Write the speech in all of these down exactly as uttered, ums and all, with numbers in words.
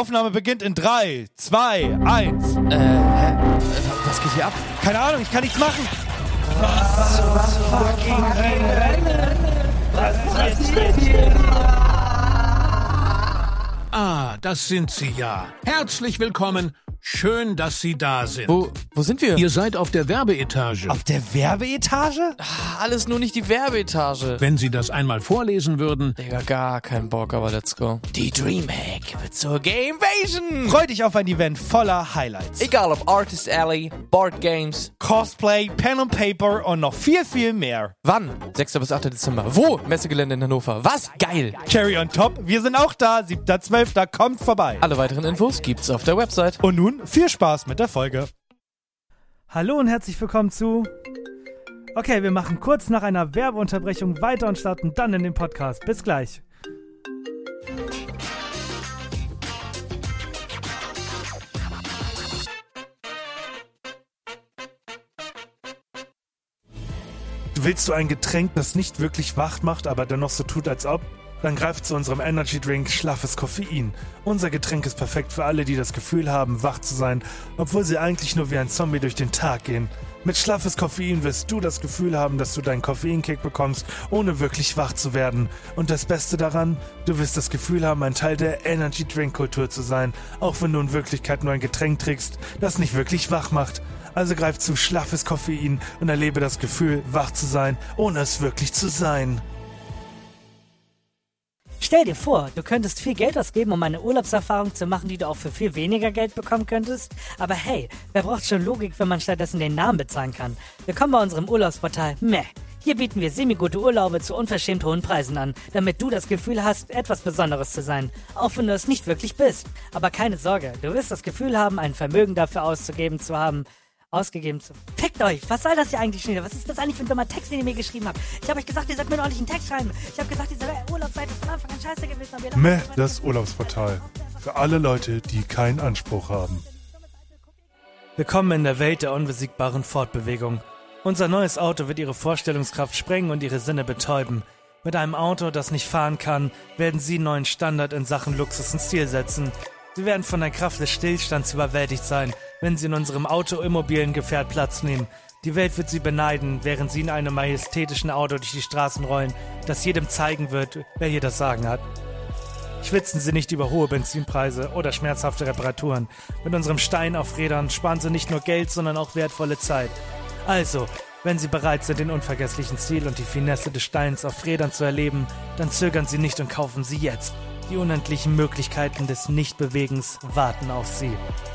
Aufnahme beginnt in drei, zwei, eins. Äh, hä? Was geht hier ab? Keine Ahnung, ich kann nichts machen. Was zum fucking Rennen? Was passiert hier? Ah, das sind Sie ja. Herzlich willkommen. Schön, dass Sie da sind. Wo, wo sind wir? Ihr seid auf der Werbeetage. Auf der Werbeetage? Ah, alles nur nicht die Werbeetage. Wenn Sie das einmal vorlesen würden. Digga, gar kein Bock, aber let's go. Die Dreamhack wird zur Gamevasion. Freu dich auf ein Event voller Highlights. Egal ob Artist Alley, Board Games, Cosplay, Pen and Paper und noch viel, viel mehr. Wann? sechster bis achter Dezember. Wo? Messegelände in Hannover. Was? Geil. Cherry on top, wir sind auch da. siebter zwölfter Kommt vorbei. Alle weiteren Infos gibt's auf der Website. Und nun viel Spaß mit der Folge. Hallo und herzlich willkommen zu... Okay, wir machen kurz nach einer Werbeunterbrechung weiter und starten dann in den Podcast. Bis gleich. Willst du ein Getränk, das nicht wirklich wach macht, aber dennoch so tut, als ob? Dann greif zu unserem Energy Drink Schlaffes Koffein. Unser Getränk ist perfekt für alle, die das Gefühl haben, wach zu sein, obwohl sie eigentlich nur wie ein Zombie durch den Tag gehen. Mit Schlaffes Koffein wirst du das Gefühl haben, dass du deinen Koffeinkick bekommst, ohne wirklich wach zu werden. Und das Beste daran, du wirst das Gefühl haben, ein Teil der Energy Drink Kultur zu sein, auch wenn du in Wirklichkeit nur ein Getränk trinkst, das nicht wirklich wach macht. Also greif zu Schlaffes Koffein und erlebe das Gefühl, wach zu sein, ohne es wirklich zu sein. Stell dir vor, du könntest viel Geld ausgeben, um eine Urlaubserfahrung zu machen, die du auch für viel weniger Geld bekommen könntest. Aber hey, wer braucht schon Logik, wenn man stattdessen den Namen bezahlen kann? Willkommen bei unserem Urlaubsportal Meh. Hier bieten wir semi-gute Urlaube zu unverschämt hohen Preisen an, damit du das Gefühl hast, etwas Besonderes zu sein. Auch wenn du es nicht wirklich bist. Aber keine Sorge, du wirst das Gefühl haben, ein Vermögen dafür auszugeben zu haben. Ausgegeben zu... Fickt euch! Was soll das hier eigentlich schon wieder? Was ist das eigentlich für ein dummer Text, den ihr mir geschrieben habt? Ich habe euch gesagt, ihr sollt mir einen ordentlichen Text schreiben. Ich habe gesagt, diese Urlaubsseite ist von Anfang an scheiße gewesen. Aber Meh, das Urlaubsportal. Für alle Leute, die keinen Anspruch haben. Willkommen in der Welt der unbesiegbaren Fortbewegung. Unser neues Auto wird ihre Vorstellungskraft sprengen und ihre Sinne betäuben. Mit einem Auto, das nicht fahren kann, werden sie einen neuen Standard in Sachen Luxus und Stil setzen. Sie werden von der Kraft des Stillstands überwältigt sein, wenn sie in unserem autoimmobilen Gefährt Platz nehmen. Die Welt wird sie beneiden, während sie in einem majestätischen Auto durch die Straßen rollen, das jedem zeigen wird, wer hier das Sagen hat. Schwitzen Sie nicht über hohe Benzinpreise oder schmerzhafte Reparaturen. Mit unserem Stein auf Rädern sparen Sie nicht nur Geld, sondern auch wertvolle Zeit. Also, wenn Sie bereit sind, den unvergesslichen Stil und die Finesse des Steins auf Rädern zu erleben, dann zögern Sie nicht und kaufen Sie jetzt. Die unendlichen Möglichkeiten des Nichtbewegens warten auf Sie.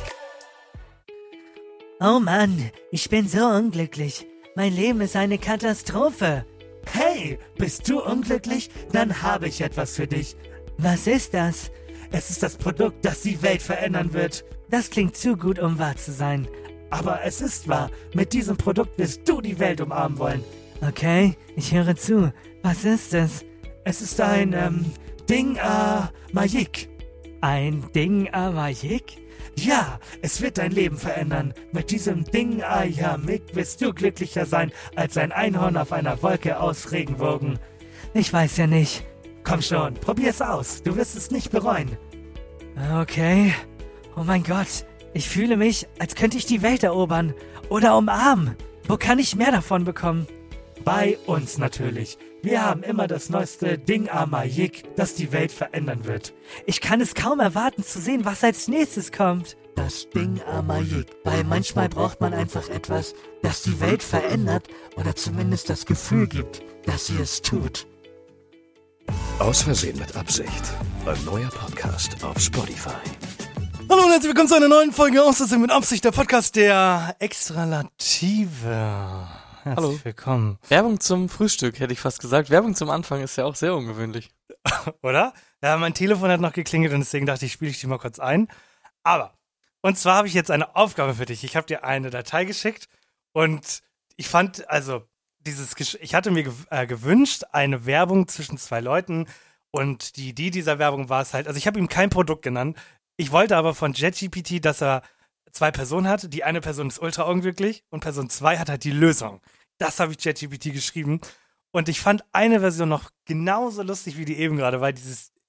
Oh Mann, ich bin so unglücklich. Mein Leben ist eine Katastrophe. Hey, bist du unglücklich? Dann habe ich etwas für dich. Was ist das? Es ist das Produkt, das die Welt verändern wird. Das klingt zu gut, um wahr zu sein. Aber es ist wahr. Mit diesem Produkt wirst du die Welt umarmen wollen. Okay, ich höre zu. Was ist es? Es ist ein, ähm, Ding a Magic. Ein Ding a Magic? Ja, es wird dein Leben verändern. Mit diesem Ding a Magic wirst du glücklicher sein als ein Einhorn auf einer Wolke aus Regenbogen. Ich weiß ja nicht. Komm schon, probier's aus. Du wirst es nicht bereuen. Okay. Oh mein Gott. Ich fühle mich, als könnte ich die Welt erobern. Oder umarmen. Wo kann ich mehr davon bekommen? Bei uns natürlich. Wir haben immer das neueste Ding a Magic, das die Welt verändern wird. Ich kann es kaum erwarten zu sehen, was als nächstes kommt. Das Ding a Magic, weil manchmal braucht man einfach etwas, das die Welt verändert oder zumindest das Gefühl gibt, dass sie es tut. Aus Versehen mit Absicht. Ein neuer Podcast auf Spotify. Hallo und herzlich willkommen zu einer neuen Folge Aus Versehen mit Absicht, der Podcast der Extralative. Herzlich Hallo. willkommen. Werbung zum Frühstück, hätte ich fast gesagt. Werbung zum Anfang ist ja auch sehr ungewöhnlich. Oder? Ja, mein Telefon hat noch geklingelt und deswegen dachte ich, spiele ich die mal kurz ein. Aber, und zwar habe ich jetzt eine Aufgabe für dich. Ich habe dir eine Datei geschickt und ich fand, also, dieses, Gesch- ich hatte mir gew- äh, gewünscht, eine Werbung zwischen zwei Leuten und die Idee dieser Werbung war es halt, also ich habe ihm kein Produkt genannt. Ich wollte aber von ChatGPT, dass er zwei Personen hat. Die eine Person ist ultra unglücklich und Person zwei hat halt die Lösung. Das habe ich ChatGPT geschrieben. Und ich fand eine Version noch genauso lustig wie die eben gerade, weil dieses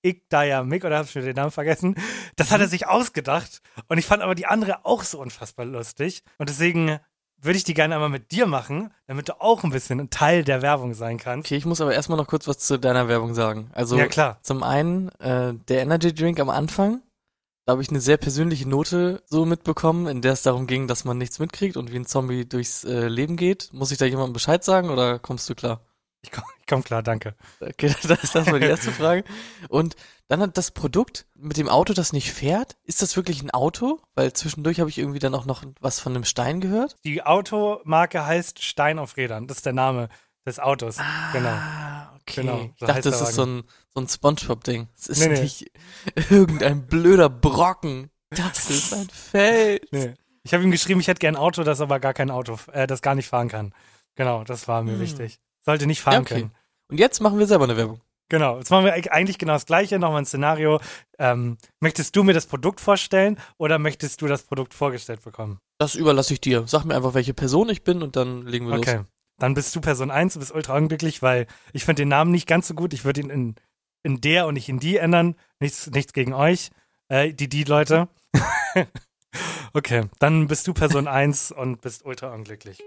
Igdayamik, oder hab ich schon den Namen vergessen, das hat er sich ausgedacht. Und ich fand aber die andere auch so unfassbar lustig. Und deswegen würde ich die gerne einmal mit dir machen, damit du auch ein bisschen ein Teil der Werbung sein kannst. Okay, ich muss aber erstmal noch kurz was zu deiner Werbung sagen. Also Ja, klar. zum einen, äh, der Energy Drink am Anfang, da habe ich eine sehr persönliche Note so mitbekommen, in der es darum ging, dass man nichts mitkriegt und wie ein Zombie durchs äh, Leben geht. Muss ich da jemandem Bescheid sagen oder kommst du klar? Ich komme komm klar, danke. Okay, das ist das mal die erste Frage. Und dann hat das Produkt mit dem Auto, das nicht fährt, ist das wirklich ein Auto? Weil zwischendurch habe ich irgendwie dann auch noch was von einem Stein gehört. Die Automarke heißt Stein auf Rädern. Das ist der Name des Autos. Ah, Genau. okay. Genau, Ich so dachte, heißt der das ist so Wagen. ein, so ein Spongebob-Ding. Es ist Nee, nee. nicht irgendein blöder Brocken. Das ist ein Feld. Nee. Ich habe ihm geschrieben, ich hätte gern ein Auto, das aber gar kein Auto, äh, das gar nicht fahren kann. Genau, das war mir Hm. wichtig. Sollte nicht fahren Ja, okay. können. Und jetzt machen wir selber eine Werbung. Genau, jetzt machen wir eigentlich genau das Gleiche, nochmal ein Szenario. Ähm, möchtest du mir das Produkt vorstellen oder möchtest du das Produkt vorgestellt bekommen? Das überlasse ich dir. Sag mir einfach, welche Person ich bin und dann legen wir Okay, los. dann bist du Person eins, du bist ultra unglücklich, weil ich finde den Namen nicht ganz so gut. Ich würde ihn in, in der und nicht in die ändern. Nichts, nichts gegen euch, äh, die die Leute. Okay, dann bist du Person eins und bist ultra unglücklich.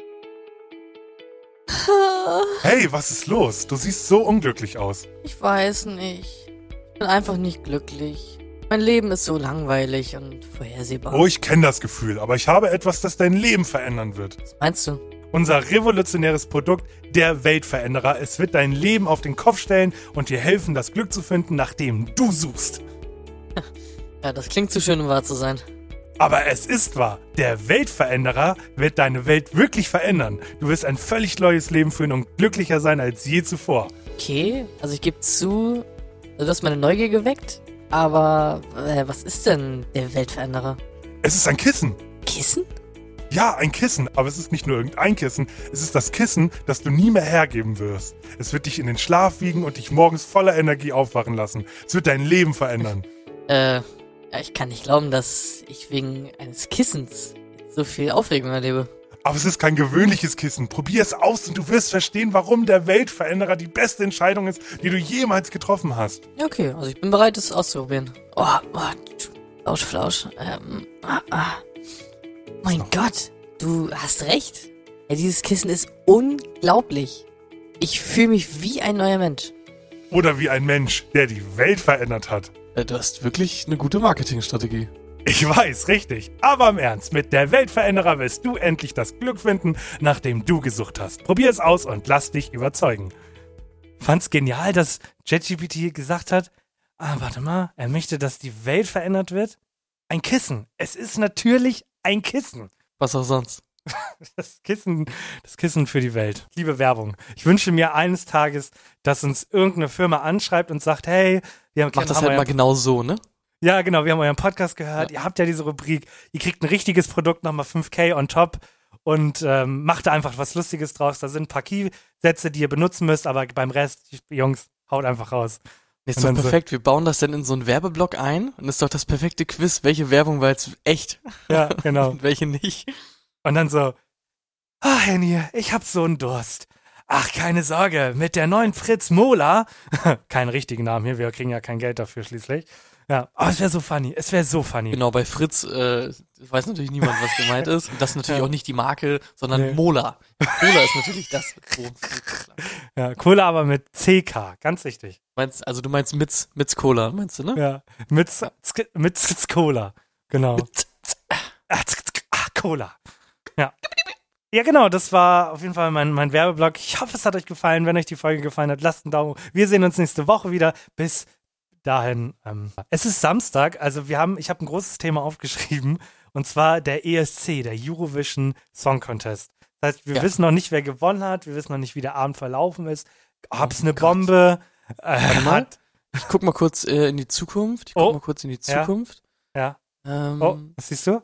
Hey, was ist los? Du siehst so unglücklich aus. Ich weiß nicht. Ich bin einfach nicht glücklich. Mein Leben ist so langweilig und vorhersehbar. Oh, ich kenne das Gefühl, aber ich habe etwas, das dein Leben verändern wird. Was meinst du? Unser revolutionäres Produkt, der Weltveränderer. Es wird dein Leben auf den Kopf stellen und dir helfen, das Glück zu finden, nach dem du suchst. Ja, das klingt zu schön, um wahr zu sein. Aber es ist wahr. Der Weltveränderer wird deine Welt wirklich verändern. Du wirst ein völlig neues Leben führen und glücklicher sein als je zuvor. Okay, also ich gebe zu, du hast meine Neugier geweckt, aber äh, was ist denn der Weltveränderer? Es ist ein Kissen. Kissen? Ja, ein Kissen, aber es ist nicht nur irgendein Kissen, es ist das Kissen, das du nie mehr hergeben wirst. Es wird dich in den Schlaf wiegen und dich morgens voller Energie aufwachen lassen. Es wird dein Leben verändern. Äh, ja, ich kann nicht glauben, dass ich wegen eines Kissens so viel Aufregung erlebe. Aber es ist kein gewöhnliches Kissen. Probier es aus und du wirst verstehen, warum der Weltveränderer die beste Entscheidung ist, die du jemals getroffen hast. Ja, okay, also ich bin bereit, es auszuprobieren. Oh, oh, Flausch, Flausch. Ähm, ah, ah. Mein Gott, du hast recht. Ja, dieses Kissen ist unglaublich. Ich fühle mich wie ein neuer Mensch. Oder wie ein Mensch, der die Welt verändert hat. Äh, Du hast wirklich eine gute Marketingstrategie. Ich weiß, richtig. Aber im Ernst, mit der Weltveränderer wirst du endlich das Glück finden, nach dem du gesucht hast. Probier es aus und lass dich überzeugen. Fand's genial, dass ChatGPT gesagt hat, ah, warte mal, er möchte, dass die Welt verändert wird. Ein Kissen. Es ist natürlich ein Kissen. Was auch sonst. Das Kissen, das Kissen für die Welt. Liebe Werbung. Ich wünsche mir eines Tages, dass uns irgendeine Firma anschreibt und sagt, hey, wir haben, Mach das haben halt euren- mal genau so, ne? Ja, genau, wir haben euren Podcast gehört. Ihr habt ja diese Rubrik. Ihr kriegt ein richtiges Produkt, nochmal fünf K on top und ähm, macht da einfach was Lustiges draus. Da sind ein paar Key-Sätze, die ihr benutzen müsst, aber beim Rest, Jungs, haut einfach raus. Nee, ist Und doch dann so- perfekt. Wir bauen das dann in so einen Werbeblock ein und ist doch das perfekte Quiz, welche Werbung war jetzt echt Ja, genau. und welche nicht. Und dann so, ah, Henny, ich hab so einen Durst. Ach, keine Sorge, mit der neuen Fritz Mola, keinen richtigen Namen hier, wir kriegen ja kein Geld dafür schließlich. Ja, aber es wäre so funny, es wäre so funny. Genau, bei Fritz äh, weiß natürlich niemand, was gemeint ist. Und das ist natürlich Ja. auch nicht die Marke, sondern Nee. Mola. Mola ist natürlich das. worum es geht. Ja, Cola aber mit C K, ganz wichtig. Meinst, also du meinst Mitz, Mitz Cola, meinst du, ne? Ja, mit, Z- mit Z- Cola, genau. Ah, Z- Z- ah, Cola. Ja. Ja, genau, das war auf jeden Fall mein, mein Werbeblock. Ich hoffe, es hat euch gefallen. Wenn euch die Folge gefallen hat, lasst einen Daumen. Wir sehen uns nächste Woche wieder. Bis dahin. Ähm, es ist Samstag, also wir haben, ich habe ein großes Thema aufgeschrieben, und zwar der E S C, der Eurovision Song Contest. Das heißt, wir Ja. wissen noch nicht, wer gewonnen hat. Wir wissen noch nicht, wie der Abend verlaufen ist. Ob es Oh eine Gott. Bombe äh, Warte mal. hat. Ich guck mal kurz äh, in die Zukunft. Ich guck Oh. mal kurz in die Ja. Zukunft. Ja. Ähm, Oh, was siehst du?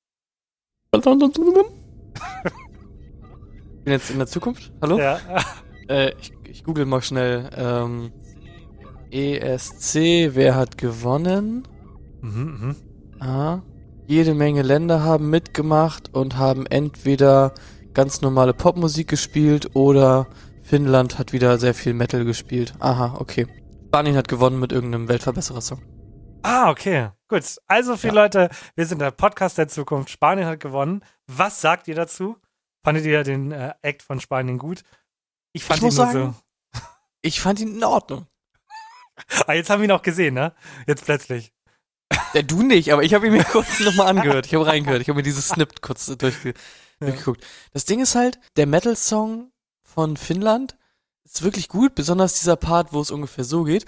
Ich bin jetzt in der Zukunft. Hallo? Ja. Äh, ich, ich google mal schnell. Ähm, E S C, wer hat gewonnen? Mhm, mhm. Ah, jede Menge Länder haben mitgemacht und haben entweder ganz normale Popmusik gespielt oder Finnland hat wieder sehr viel Metal gespielt. Aha, okay. Spanien hat gewonnen mit irgendeinem Weltverbesserer-Song. Ah, okay. Gut. Also für Ja. Leute, wir sind der Podcast der Zukunft. Spanien hat gewonnen. Was sagt ihr dazu? Fandet ihr den äh, Act von Spanien gut? Ich fand Ich ihn muss nur sagen, ich fand ihn in Ordnung. so. Ah, jetzt haben wir ihn auch gesehen, ne? Jetzt plötzlich. Ja, du nicht, aber ich habe ihn mir kurz nochmal angehört. Ich habe reingehört. Ich habe mir dieses Snippet kurz durchge durchgeguckt. Das Ding ist halt, der Metal-Song von Finnland ist wirklich gut, besonders dieser Part, wo es ungefähr so geht.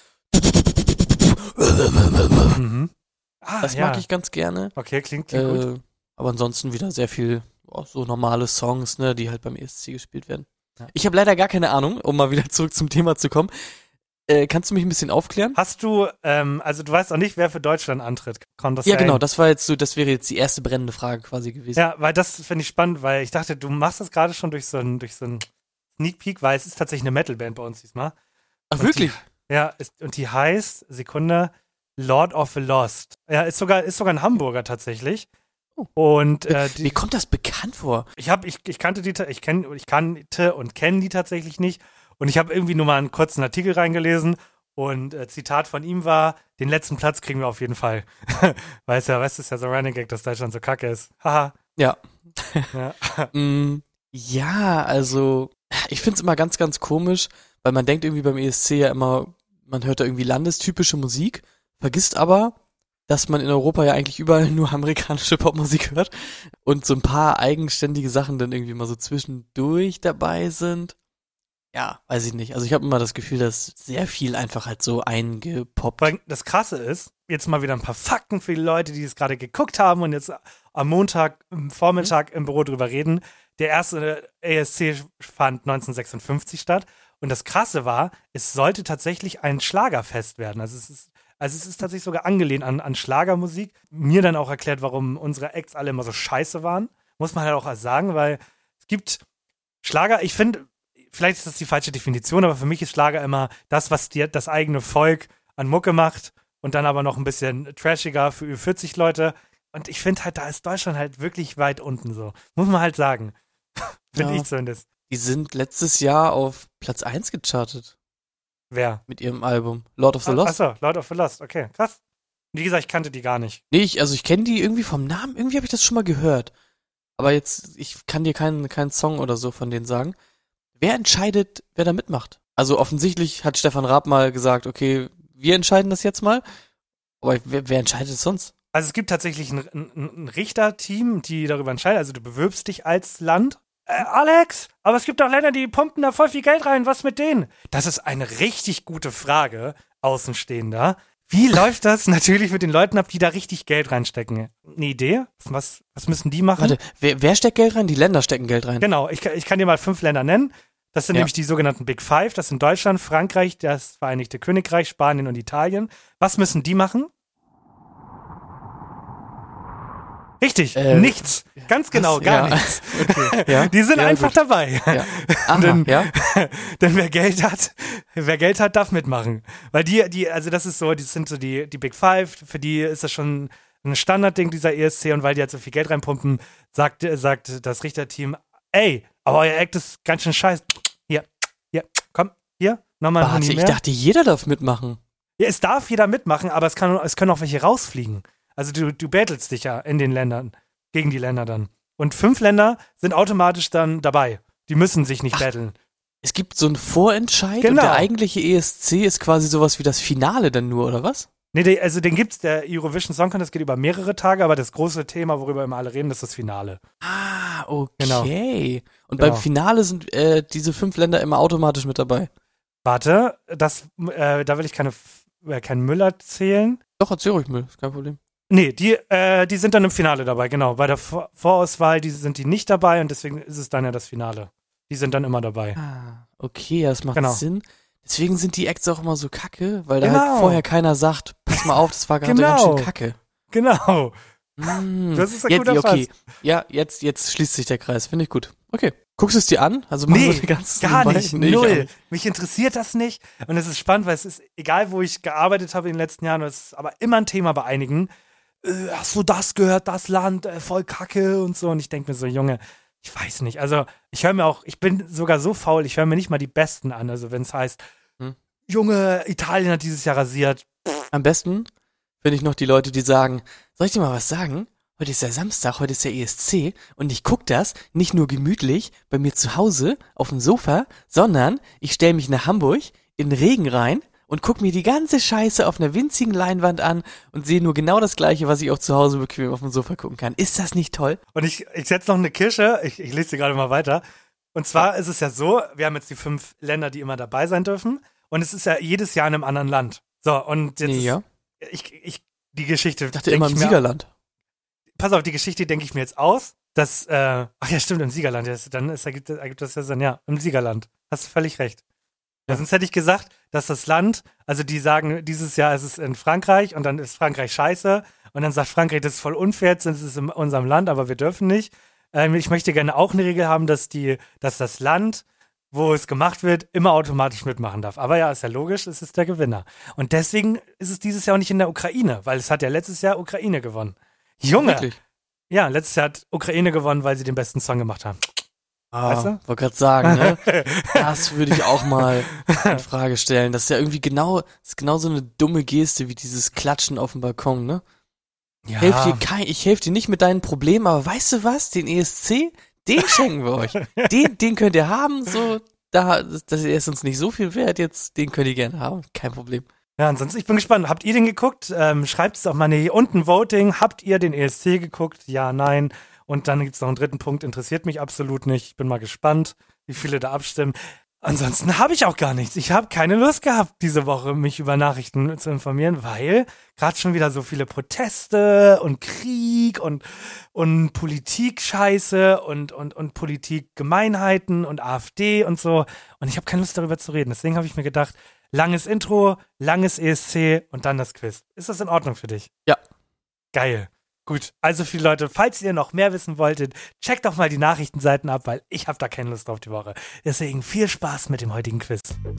Mhm. Ah, Das ja. mag ich ganz gerne. Okay, klingt, klingt gut. Äh, aber ansonsten wieder sehr viel oh, so normale Songs, ne, die halt beim E S C gespielt werden. Ja. Ich habe leider gar keine Ahnung, um mal wieder zurück zum Thema zu kommen. Äh, kannst du mich ein bisschen aufklären? Hast du, ähm, also du weißt auch nicht, wer für Deutschland antritt. Kann das Ja, sein? genau, das war jetzt so, das wäre jetzt die erste brennende Frage quasi gewesen. Ja, weil das finde ich spannend, weil ich dachte, du machst das gerade schon durch so einen durch so einen Sneak Peek, weil es ist tatsächlich eine Metalband bei uns diesmal. Ach, Und wirklich? Die, ja, ist, und die heißt, Sekunde, Lord of the Lost. Ja, ist sogar, ist sogar ein Hamburger tatsächlich. Oh. Und äh, die, Mir kommt das bekannt vor. ich habe, ich, ich kannte die, ta- ich kenn, ich kannte und kenne die tatsächlich nicht. Und ich habe irgendwie nur mal einen kurzen Artikel reingelesen. Und äh, Zitat von ihm war, den letzten Platz kriegen wir auf jeden Fall. Weißt ja, weißt du, ist ja so Running Gag, dass Deutschland so kacke ist. Haha. Ja. Ja. Mm, ja, also, ich find's immer ganz, ganz komisch, weil man denkt irgendwie beim E S C ja immer, man hört da irgendwie landestypische Musik, vergisst aber, dass man in Europa ja eigentlich überall nur amerikanische Popmusik hört und so ein paar eigenständige Sachen dann irgendwie mal so zwischendurch dabei sind. Ja, weiß ich nicht. Also ich habe immer das Gefühl, dass sehr viel einfach halt so eingepoppt. Weil das Krasse ist, jetzt mal wieder ein paar Fakten für die Leute, die es gerade geguckt haben und jetzt am Montag, am Vormittag im Büro drüber reden. Der erste E S C fand neunzehnhundertsechsundfünfzig statt. Und das Krasse war, es sollte tatsächlich ein Schlagerfest werden. Also es ist, also es ist tatsächlich sogar angelehnt an, an Schlagermusik. Mir dann auch erklärt, warum unsere Acts alle immer so scheiße waren. Muss man halt auch sagen, weil es gibt Schlager, ich finde, vielleicht ist das die falsche Definition, aber für mich ist Schlager immer das, was dir das eigene Volk an Mucke macht und dann aber noch ein bisschen trashiger für über vierzig Leute. Und ich finde halt, da ist Deutschland halt wirklich weit unten so. Muss man halt sagen. Finde Ja. ich zumindest. Die sind letztes Jahr auf Platz eins gechartet Wer? mit ihrem Album Lord of the Ah, Lost. Achso, Lord of the Lost, okay, krass. Wie gesagt, ich kannte die gar nicht. Nee, ich, also ich kenne die irgendwie vom Namen, irgendwie habe ich das schon mal gehört. Aber jetzt, ich kann dir keinen, keinen Song oder so von denen sagen. Wer entscheidet, wer da mitmacht? Also offensichtlich hat Stefan Raab mal gesagt, okay, wir entscheiden das jetzt mal. Aber wer, wer entscheidet es sonst? Also es gibt tatsächlich ein, ein, ein Richterteam, die darüber entscheiden. Also du bewirbst dich als Land. Äh, Alex, aber es gibt auch Länder, die pumpen da voll viel Geld rein. Was mit denen? Das ist eine richtig gute Frage, Außenstehender. Wie läuft das natürlich mit den Leuten ab, die da richtig Geld reinstecken? Eine Idee? Was, was müssen die machen? Warte, wer, wer steckt Geld rein? Die Länder stecken Geld rein. Genau, ich, kann- ich kann dir mal fünf Länder nennen. Das sind Ja. nämlich die sogenannten Big Five. Das sind Deutschland, Frankreich, das Vereinigte Königreich, Spanien und Italien. Was müssen die machen? Richtig, Äh, nichts. Ganz genau, was? gar Ja. nichts. Okay. Ja? Die sind Ja, einfach gut. dabei. Ja. Aha, Denn- ja? Denn wer Geld hat, wer Geld hat, darf mitmachen. Weil die, die, also das ist so, die sind so die, die Big Five, für die ist das schon ein Standardding, dieser E S C, und weil die halt so viel Geld reinpumpen, sagt, sagt das Richterteam, ey, aber euer Act ist ganz schön scheiße. Hier, hier, komm, hier, nochmal ein Warte, Huni ich mehr. dachte, jeder darf mitmachen. Ja, es darf jeder mitmachen, aber es, kann, es können auch welche rausfliegen. Also du, du battlest dich ja in den Ländern, gegen die Länder dann. Und fünf Länder sind automatisch dann dabei. Die müssen sich nicht Ach, battlen. Es gibt so einen Vorentscheid und Genau. der eigentliche E S C ist quasi sowas wie das Finale dann nur, oder was? Nee, der, also den gibt's, der Eurovision Song Contest geht über mehrere Tage, aber das große Thema, worüber immer alle reden, ist das Finale. Ah, okay. Genau. Und Genau. beim Finale sind äh, diese fünf Länder immer automatisch mit dabei. Warte, das, äh, da will ich keine, äh, keinen Müll erzählen. Doch, erzähl ruhig mal, ist kein Problem. Nee, die, äh, die sind dann im Finale dabei, genau. Bei der Vor Vorauswahl, die sind die nicht dabei und deswegen ist es dann ja das Finale. Die sind dann immer dabei. Ah, okay, ja, das macht Genau. Sinn. Deswegen sind die Acts auch immer so kacke, weil da Genau. halt vorher keiner sagt, pass mal auf, das war gerade Genau. ganz schön kacke. Genau. Mm. Das ist ein jetzt, guter okay. Ja, jetzt, jetzt schließt sich der Kreis, finde ich gut. Okay. Guckst du es dir an? Also machen Nee, wir die ganze gar nebenbei? nicht, Nee, ich auch null. nicht. Mich interessiert das nicht. Und es ist spannend, weil es ist, egal wo ich gearbeitet habe in den letzten Jahren, es ist aber immer ein Thema bei einigen. Äh, hast du das gehört, das Land, äh, voll Kacke und so. Und ich denke mir so, Junge, ich weiß nicht. Also ich höre mir auch, ich bin sogar so faul, ich höre mir nicht mal die Besten an. Also wenn es heißt, Hm. Junge, Italien hat dieses Jahr rasiert. Am besten finde ich noch die Leute, die sagen, soll ich dir mal was sagen? Heute ist ja Samstag, heute ist ja E S C und ich guck das nicht nur gemütlich bei mir zu Hause auf dem Sofa, sondern ich stelle mich nach Hamburg in den Regen rein und guck mir die ganze Scheiße auf einer winzigen Leinwand an und sehe nur genau das Gleiche, was ich auch zu Hause bequem auf dem Sofa gucken kann. Ist das nicht toll? Und ich, ich setze noch eine Kirsche, ich, ich lese dir gerade mal weiter. Und zwar ist es ja so, wir haben jetzt die fünf Länder, die immer dabei sein dürfen. Und es ist ja jedes Jahr in einem anderen Land. So, und jetzt Ja. ist, ich, ich, die Geschichte. Ich dachte denk immer im ich mir- Siegerland. Pass auf, die Geschichte denke ich mir jetzt aus, dass, äh, ach ja, stimmt, im Siegerland. Ja, dann ist, ergibt, ergibt das ja Sinn, ja, im Siegerland. Hast du völlig recht. Ja. Sonst hätte ich gesagt, dass das Land, also die sagen, dieses Jahr ist es in Frankreich und dann ist Frankreich scheiße und dann sagt Frankreich, das ist voll unfair, jetzt ist es in unserem Land, aber wir dürfen nicht. Ähm, ich möchte gerne auch eine Regel haben, dass die, dass das Land, wo es gemacht wird, immer automatisch mitmachen darf. Aber ja, ist ja logisch, es ist der Gewinner. Und deswegen ist es dieses Jahr auch nicht in der Ukraine, weil es hat ja letztes Jahr Ukraine gewonnen. Junge! Wirklich? Ja, letztes Jahr hat Ukraine gewonnen, weil sie den besten Song gemacht haben. Ah, Weißt du? wollte gerade sagen, ne? Das würde ich auch mal in Frage stellen. Das ist ja irgendwie genau, das ist genau so eine dumme Geste wie dieses Klatschen auf dem Balkon, ne? Ja. Helf dir kein, ich helfe dir nicht mit deinen Problemen, aber weißt du was? Den E S C, den schenken wir euch. Den, den könnt ihr haben, so, da, das, das ist uns nicht so viel wert jetzt, den könnt ihr gerne haben, kein Problem. Ja, ansonsten, ich bin gespannt. Habt ihr den geguckt? Ähm, schreibt es auch mal hier unten Voting. Habt ihr den E S C geguckt? Ja, nein. Und dann gibt's noch einen dritten Punkt. Interessiert mich absolut nicht. Ich bin mal gespannt, wie viele da abstimmen. Ansonsten habe ich auch gar nichts. Ich habe keine Lust gehabt, diese Woche mich über Nachrichten zu informieren, weil gerade schon wieder so viele Proteste und Krieg und, und Politik-Scheiße und, und, und Politik-Gemeinheiten und AfD und so. Und ich habe keine Lust, darüber zu reden. Deswegen habe ich mir gedacht, langes Intro, langes E S C und dann das Quiz. Ist das in Ordnung für dich? Ja. Geil. Gut, also viele Leute, falls ihr noch mehr wissen wolltet, checkt doch mal die Nachrichtenseiten ab, weil ich habe da keine Lust drauf die Woche. Deswegen viel Spaß mit dem heutigen Quiz.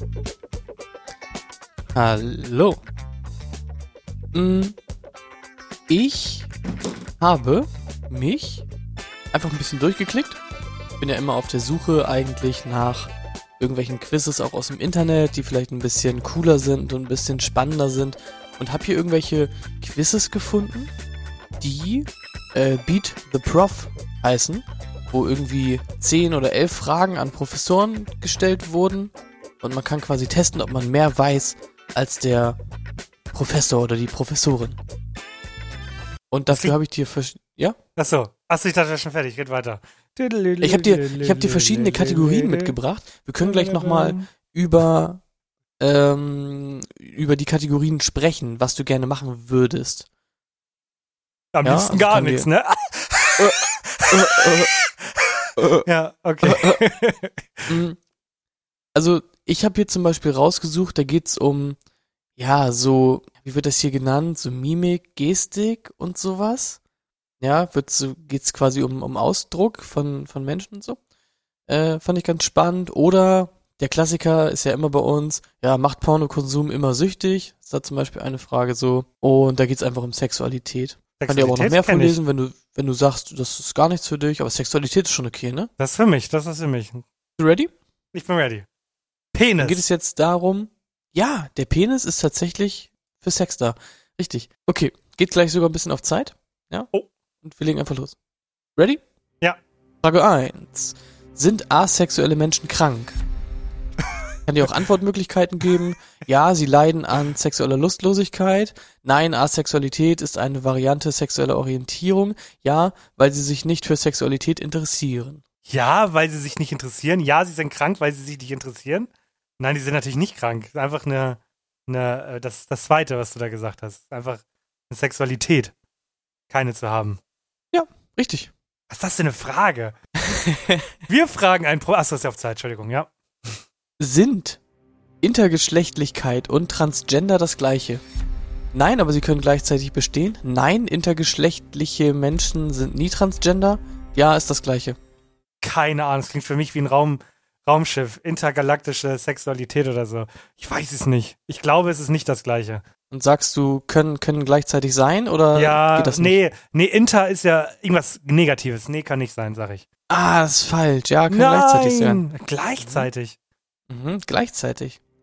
Hallo. Hm, ich habe mich einfach ein bisschen durchgeklickt. Bin ja immer auf der Suche eigentlich nach irgendwelchen Quizzes auch aus dem Internet, die vielleicht ein bisschen cooler sind und ein bisschen spannender sind. Und habe hier irgendwelche Quizzes gefunden, die äh, Beat the Prof heißen, wo irgendwie zehn oder elf Fragen an Professoren gestellt wurden und man kann quasi testen, ob man mehr weiß als der Professor oder die Professorin. Und dafür habe ich dir vers- ja? Achso, achso, ich dachte, wir wären schon fertig, geht weiter. Ich habe dir, ich hab dir verschiedene Kategorien mitgebracht. Wir können gleich nochmal über ähm, über die Kategorien sprechen, was du gerne machen würdest. Am Ja, liebsten also gar können nichts, wir- ne? Ja, okay. Mm, Also, ich habe hier zum Beispiel rausgesucht, da geht's um, ja, so, wie wird das hier genannt? So Mimik, Gestik und sowas. Ja, wird so, geht's quasi um, um Ausdruck von, von Menschen und so. Äh, fand ich ganz spannend. Oder der Klassiker ist ja immer bei uns, ja, macht Pornokonsum immer süchtig? Ist da zum Beispiel eine Frage so. Und da geht's einfach um Sexualität. Kann dir aber auch noch mehr kenn ich. vorlesen, wenn du, wenn du sagst, das ist gar nichts für dich, aber Sexualität ist schon okay, ne? Das ist für mich, das ist für mich. Du ready? Ich bin ready. Dann Penis. geht es jetzt darum, ja, der Penis ist tatsächlich für Sex da. Richtig. Okay, geht gleich sogar ein bisschen auf Zeit. Ja? Oh. Und wir legen einfach los. Ready? Ja. Frage eins. Sind asexuelle Menschen krank? Kann dir auch Antwortmöglichkeiten geben. Ja, sie leiden an sexueller Lustlosigkeit. Nein, Asexualität ist eine Variante sexueller Orientierung. Ja, weil sie sich nicht für Sexualität interessieren. Ja, weil sie sich nicht interessieren. Ja, sie sind krank, weil sie sich nicht interessieren. Nein, die sind natürlich nicht krank. Das ist einfach eine, eine äh, das, das Zweite, was du da gesagt hast. Ist einfach eine Sexualität. Keine zu haben. Richtig. Was ist das denn eine Frage? Wir fragen einen Pro... Achso, ist ja auf Zeit, Entschuldigung, ja. Sind Intergeschlechtlichkeit und Transgender das gleiche? Nein, aber sie können gleichzeitig bestehen. Nein, intergeschlechtliche Menschen sind nie Transgender. Ja, ist das gleiche. Keine Ahnung, es klingt für mich wie ein Raum, Raumschiff. Intergalaktische Sexualität oder so. Ich weiß es nicht. Ich glaube, es ist nicht das Gleiche. Und sagst du, können, können gleichzeitig sein oder ja, geht das nicht? nee, nee, Inter ist ja irgendwas Negatives. Nee, kann nicht sein, sag ich. Ah, das ist falsch. Ja, kann Nein, gleichzeitig sein. Gleichzeitig. Mhm, gleichzeitig.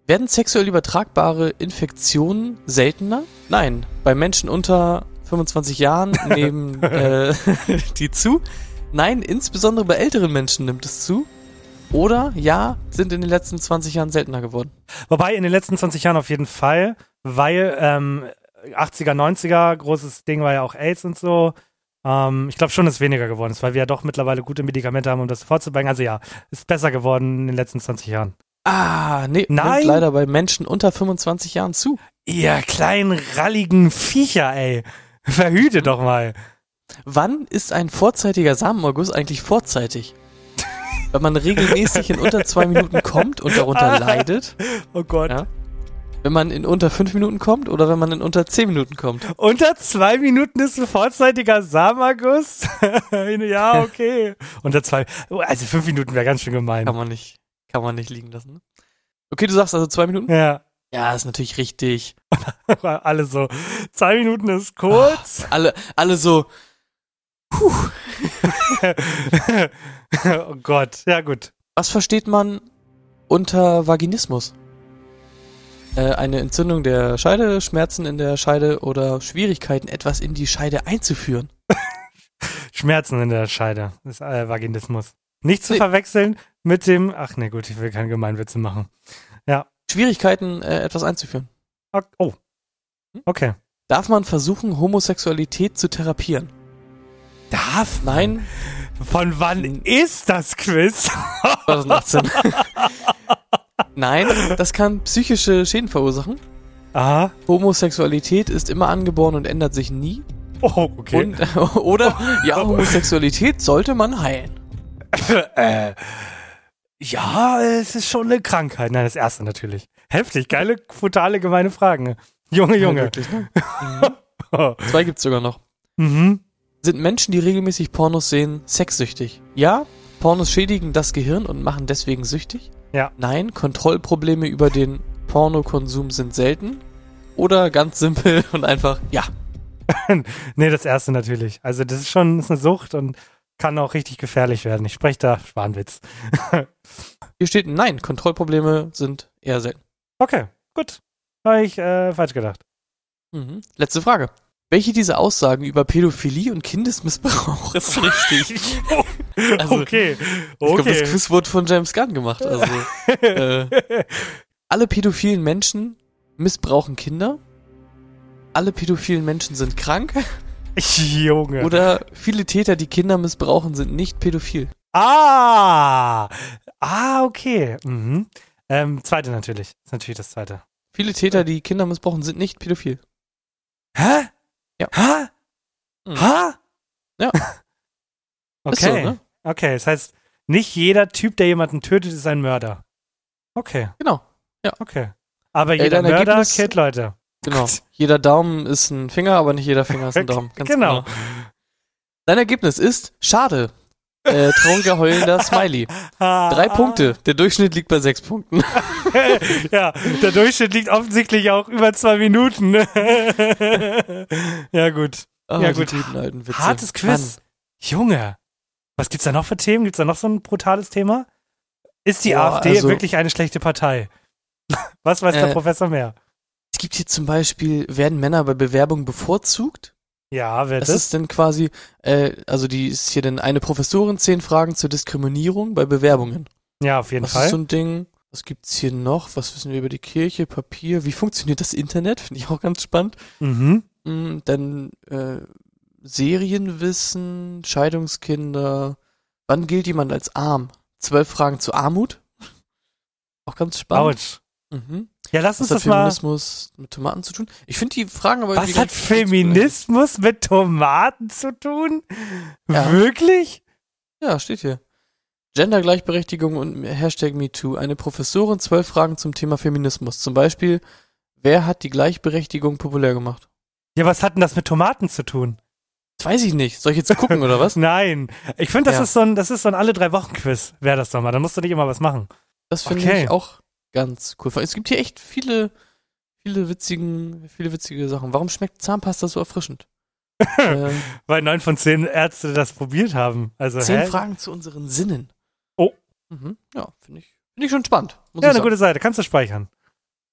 Werden sexuell übertragbare Infektionen seltener? Nein. Bei Menschen unter fünfundzwanzig Jahren nehmen äh, die zu. Nein, insbesondere bei älteren Menschen nimmt es zu. Oder, ja, sind in den letzten zwanzig Jahren seltener geworden. Wobei in den letzten zwanzig Jahren auf jeden Fall, weil ähm, achtziger, neunziger, großes Ding war ja auch AIDS und so. Ähm, ich glaube schon, dass es weniger geworden ist, weil wir ja doch mittlerweile gute Medikamente haben, um das vorzubringen. Also ja, ist besser geworden in den letzten zwanzig Jahren. Ah, nee, Nein. nimmt leider bei Menschen unter fünfundzwanzig Jahren zu. Ihr kleinen, ralligen Viecher, ey. Verhüte doch mal. Wann ist ein vorzeitiger Samenerguss eigentlich vorzeitig? Wenn man regelmäßig in unter zwei Minuten kommt und darunter leidet. Oh Gott. Ja? Wenn man in unter fünf Minuten kommt oder wenn man in unter zehn Minuten kommt. Unter zwei Minuten ist ein vorzeitiger Samenerguss? Ja, okay. Unter zwei, also fünf Minuten wäre ganz schön gemein. Kann man nicht, kann man nicht liegen lassen. Ne? Okay, du sagst also zwei Minuten? Ja. Ja, ist natürlich richtig. Alle so, zwei Minuten ist kurz. Oh, alle, alle so, puh. Oh Gott, ja gut. Was versteht man unter Vaginismus? Äh, eine Entzündung der Scheide, Schmerzen in der Scheide oder Schwierigkeiten, etwas in die Scheide einzuführen? Schmerzen in der Scheide, das ist äh, Vaginismus. Nicht zu Nee. verwechseln mit dem, ach nee, gut, ich will keine Gemeinwitze machen. Ja. Schwierigkeiten, äh, etwas einzuführen. Oh, okay. Darf man versuchen, Homosexualität zu therapieren? Darf? Nein. Von wann ist das Quiz? zwanzig achtzehn. Nein, das kann psychische Schäden verursachen. Aha. Homosexualität ist immer angeboren und ändert sich nie. Oh, okay. Und, oder, ja, Homosexualität sollte man heilen. äh, ja, es ist schon eine Krankheit. Nein, das erste natürlich. Heftig, geile, brutale, gemeine Fragen. Junge, Junge. Ja, wirklich, ne? Mhm. Zwei gibt's sogar noch. Mhm. Sind Menschen, die regelmäßig Pornos sehen, sexsüchtig? Ja, Pornos schädigen das Gehirn und machen deswegen süchtig? Ja. Nein, Kontrollprobleme über den Pornokonsum sind selten? Oder ganz simpel und einfach, ja. Nee, das erste natürlich. Also das ist schon das ist eine Sucht und kann auch richtig gefährlich werden. Ich spreche da Schwanwitz. Hier steht, nein, Kontrollprobleme sind eher selten. Okay, gut. Habe ich äh, falsch gedacht. Mhm. Letzte Frage. Welche dieser Aussagen über Pädophilie und Kindesmissbrauch ist richtig? Also, okay, Ich glaube, okay. das Quiz wurde von James Gunn gemacht. Also, äh, alle pädophilen Menschen missbrauchen Kinder. Alle pädophilen Menschen sind krank. Junge. Oder viele Täter, die Kinder missbrauchen, sind nicht pädophil. Ah! Ah, okay. Mhm. Ähm, zweite natürlich. Das ist natürlich das zweite. Viele Täter, die Kinder missbrauchen, sind nicht pädophil. Hä? Ja. Hä? Mhm. Hä? Ja. Okay. Ist so, ne? Okay, das heißt, nicht jeder Typ, der jemanden tötet, ist ein Mörder. Okay, Genau. okay. Aber Äh, jeder dein Mörder Ergebnis- killt Leute. Genau. Jeder Daumen ist ein Finger, aber nicht jeder Finger ist ein Daumen. Ganz Genau. Dein Ergebnis ist schade. Äh, trauriger, heulender Smiley. Drei Punkte. Der Durchschnitt liegt bei sechs Punkten. Ja, der Durchschnitt liegt offensichtlich auch über zwei Minuten. Ja, gut. Oh, Ja, die gut. guten alten Witze. Hartes Quiz. Junge. Was gibt's da noch für Themen? Gibt's da noch so ein brutales Thema? Ist die Boah, AfD also- wirklich eine schlechte Partei? Was weiß der Äh, Professor mehr? Es gibt hier zum Beispiel, werden Männer bei Bewerbungen bevorzugt? Ja, wer Das das? ist denn quasi, äh, also die ist hier denn eine Professorin, zehn Fragen zur Diskriminierung bei Bewerbungen. Ja, auf jeden Was Fall. ist so ein Ding? Was gibt's hier noch? Was wissen wir über die Kirche, Papier? Wie funktioniert das Internet? Finde ich auch ganz spannend. Mhm. Mm, Dann äh, Serienwissen, Scheidungskinder. Wann gilt jemand als arm? Zwölf Fragen zur Armut. Auch ganz spannend. Autsch. Mhm. Ja, lass uns Was hat das mal. Feminismus mit Tomaten zu tun? Ich finde die Fragen aber Was irgendwie hat ganz cool zu Feminismus mit Tomaten zu tun? Ja. Wirklich? Ja, steht hier. Gendergleichberechtigung und Hashtag MeToo. Eine Professorin, zwölf Fragen zum Thema Feminismus. Zum Beispiel, wer hat die Gleichberechtigung populär gemacht? Ja, was hat denn das mit Tomaten zu tun? Das weiß ich nicht. Soll ich jetzt gucken oder was? Nein. Ich finde, das Ja. ist so ein, das ist so ein alle drei Wochen Quiz. Wäre das doch mal. Da musst du nicht immer was machen. Das finde Okay. ich auch ganz cool. Es gibt hier echt viele, viele witzigen, viele witzige Sachen. Warum schmeckt Zahnpasta so erfrischend? äh, Weil neun von zehn Ärzte das probiert haben. Also, zehn hä? Fragen zu unseren Sinnen. Oh. Mhm. Ja, finde ich, finde ich schon spannend. Muss Ja, ich eine sagen. gute Seite. Kannst du speichern.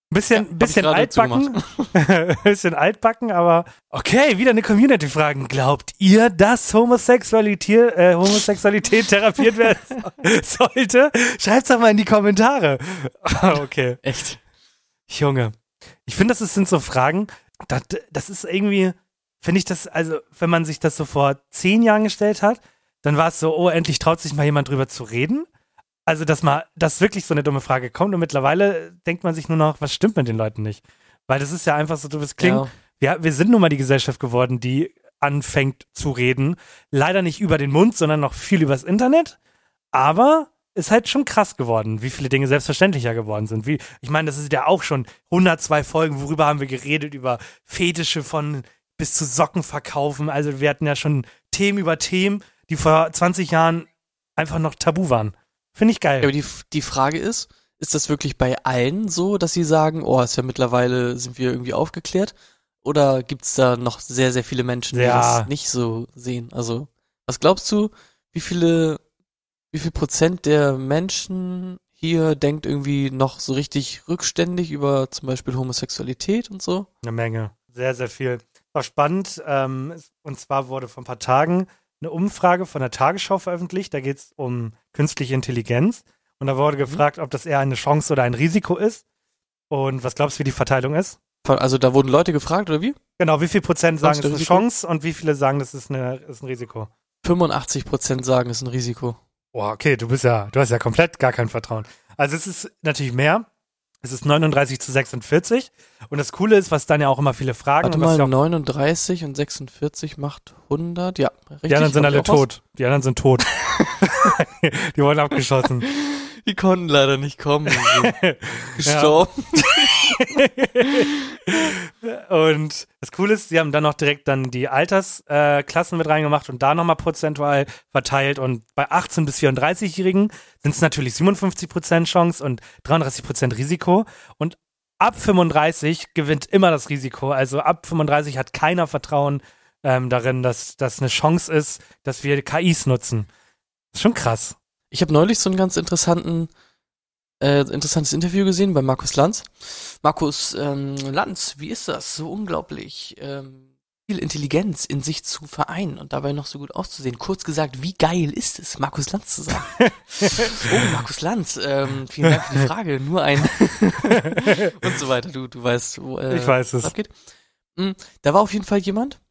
Bisschen, Ja, hab bisschen ich gerade altbacken. bisschen altbacken, aber okay, wieder eine Community-Frage. Glaubt ihr, dass Homosexualität, äh, Homosexualität therapiert werden so- sollte? Schreibt's doch mal in die Kommentare. Okay. Echt? Junge. Ich finde, das ist- sind so Fragen, das, das ist irgendwie, finde ich das, also, wenn man sich das so vor zehn Jahren gestellt hat, dann war es so, oh, endlich traut sich mal jemand drüber zu reden. Also, dass mal, dass wirklich so eine dumme Frage kommt und mittlerweile denkt man sich nur noch, was stimmt mit den Leuten nicht? Weil das ist ja einfach so doofes Klingen. Ja. Ja, wir sind nun mal die Gesellschaft geworden, die anfängt zu reden. Leider nicht über den Mund, sondern noch viel übers Internet. Aber ist halt schon krass geworden, wie viele Dinge selbstverständlicher geworden sind. Wie, ich meine, das ist ja auch schon hundertzwei Folgen, worüber haben wir geredet, über Fetische von bis zu Socken verkaufen. Also wir hatten ja schon Themen über Themen, die vor zwanzig Jahren einfach noch tabu waren. Finde ich geil. Ja, aber die, die Frage ist, ist das wirklich bei allen so, dass sie sagen, oh, ist ja mittlerweile, sind wir irgendwie aufgeklärt? Oder gibt's da noch sehr, sehr viele Menschen, die Ja. das nicht so sehen? Also, was glaubst du, wie viele, wie viel Prozent der Menschen hier denkt irgendwie noch so richtig rückständig über zum Beispiel Homosexualität und so? Eine Menge. Sehr, sehr viel. War spannend. Ähm, es- und zwar wurde vor ein paar Tagen eine Umfrage von der Tagesschau veröffentlicht. Da geht es um künstliche Intelligenz. Und da wurde gefragt, ob das eher eine Chance oder ein Risiko ist. Und was glaubst du, wie die Verteilung ist? Also, da wurden Leute gefragt, oder wie? Genau, wie viel Prozent sagen, es Chance ist oder eine Risiko? Chance und wie viele sagen, das ist, eine, ist ein Risiko? fünfundachtzig Prozent sagen, es ist ein Risiko. Boah, okay, du bist ja, du hast ja komplett gar kein Vertrauen. Also es ist natürlich mehr. Es ist neununddreißig zu sechsundvierzig. Und das Coole ist, was dann ja auch immer viele fragen. Warte und was mal, ja auch, neununddreißig und sechsundvierzig macht hundert. Ja, richtig. die anderen sind Hab ich alle auch was? tot. Die anderen sind tot. Die wurden abgeschossen. Die konnten leider nicht kommen. Die sind gestorben. Und das Coole ist, sie haben dann noch direkt dann die Altersklassen äh, Klassen mit reingemacht und da nochmal prozentual verteilt. Und bei achtzehn- bis vierunddreißig-Jährigen sind es natürlich siebenundfünfzig Prozent Chance und dreiunddreißig Prozent Risiko. Und ab fünfunddreißig gewinnt immer das Risiko. Also ab fünfunddreißig hat keiner Vertrauen ähm, darin, dass das eine Chance ist, dass wir K Is nutzen. Das ist schon krass. Ich habe neulich so einen ganz interessanten, äh, interessantes Interview gesehen bei Markus Lanz. Markus ähm, Lanz, wie ist das, so unglaublich ähm, viel Intelligenz in sich zu vereinen und dabei noch so gut auszusehen? Kurz gesagt, wie geil ist es, Markus Lanz zu sein? Oh, Markus Lanz, ähm, vielen Dank für die Frage. Nur ein und so weiter. Du, du weißt, wo äh, Ich weiß es. was abgeht. Mm, Da war auf jeden Fall jemand,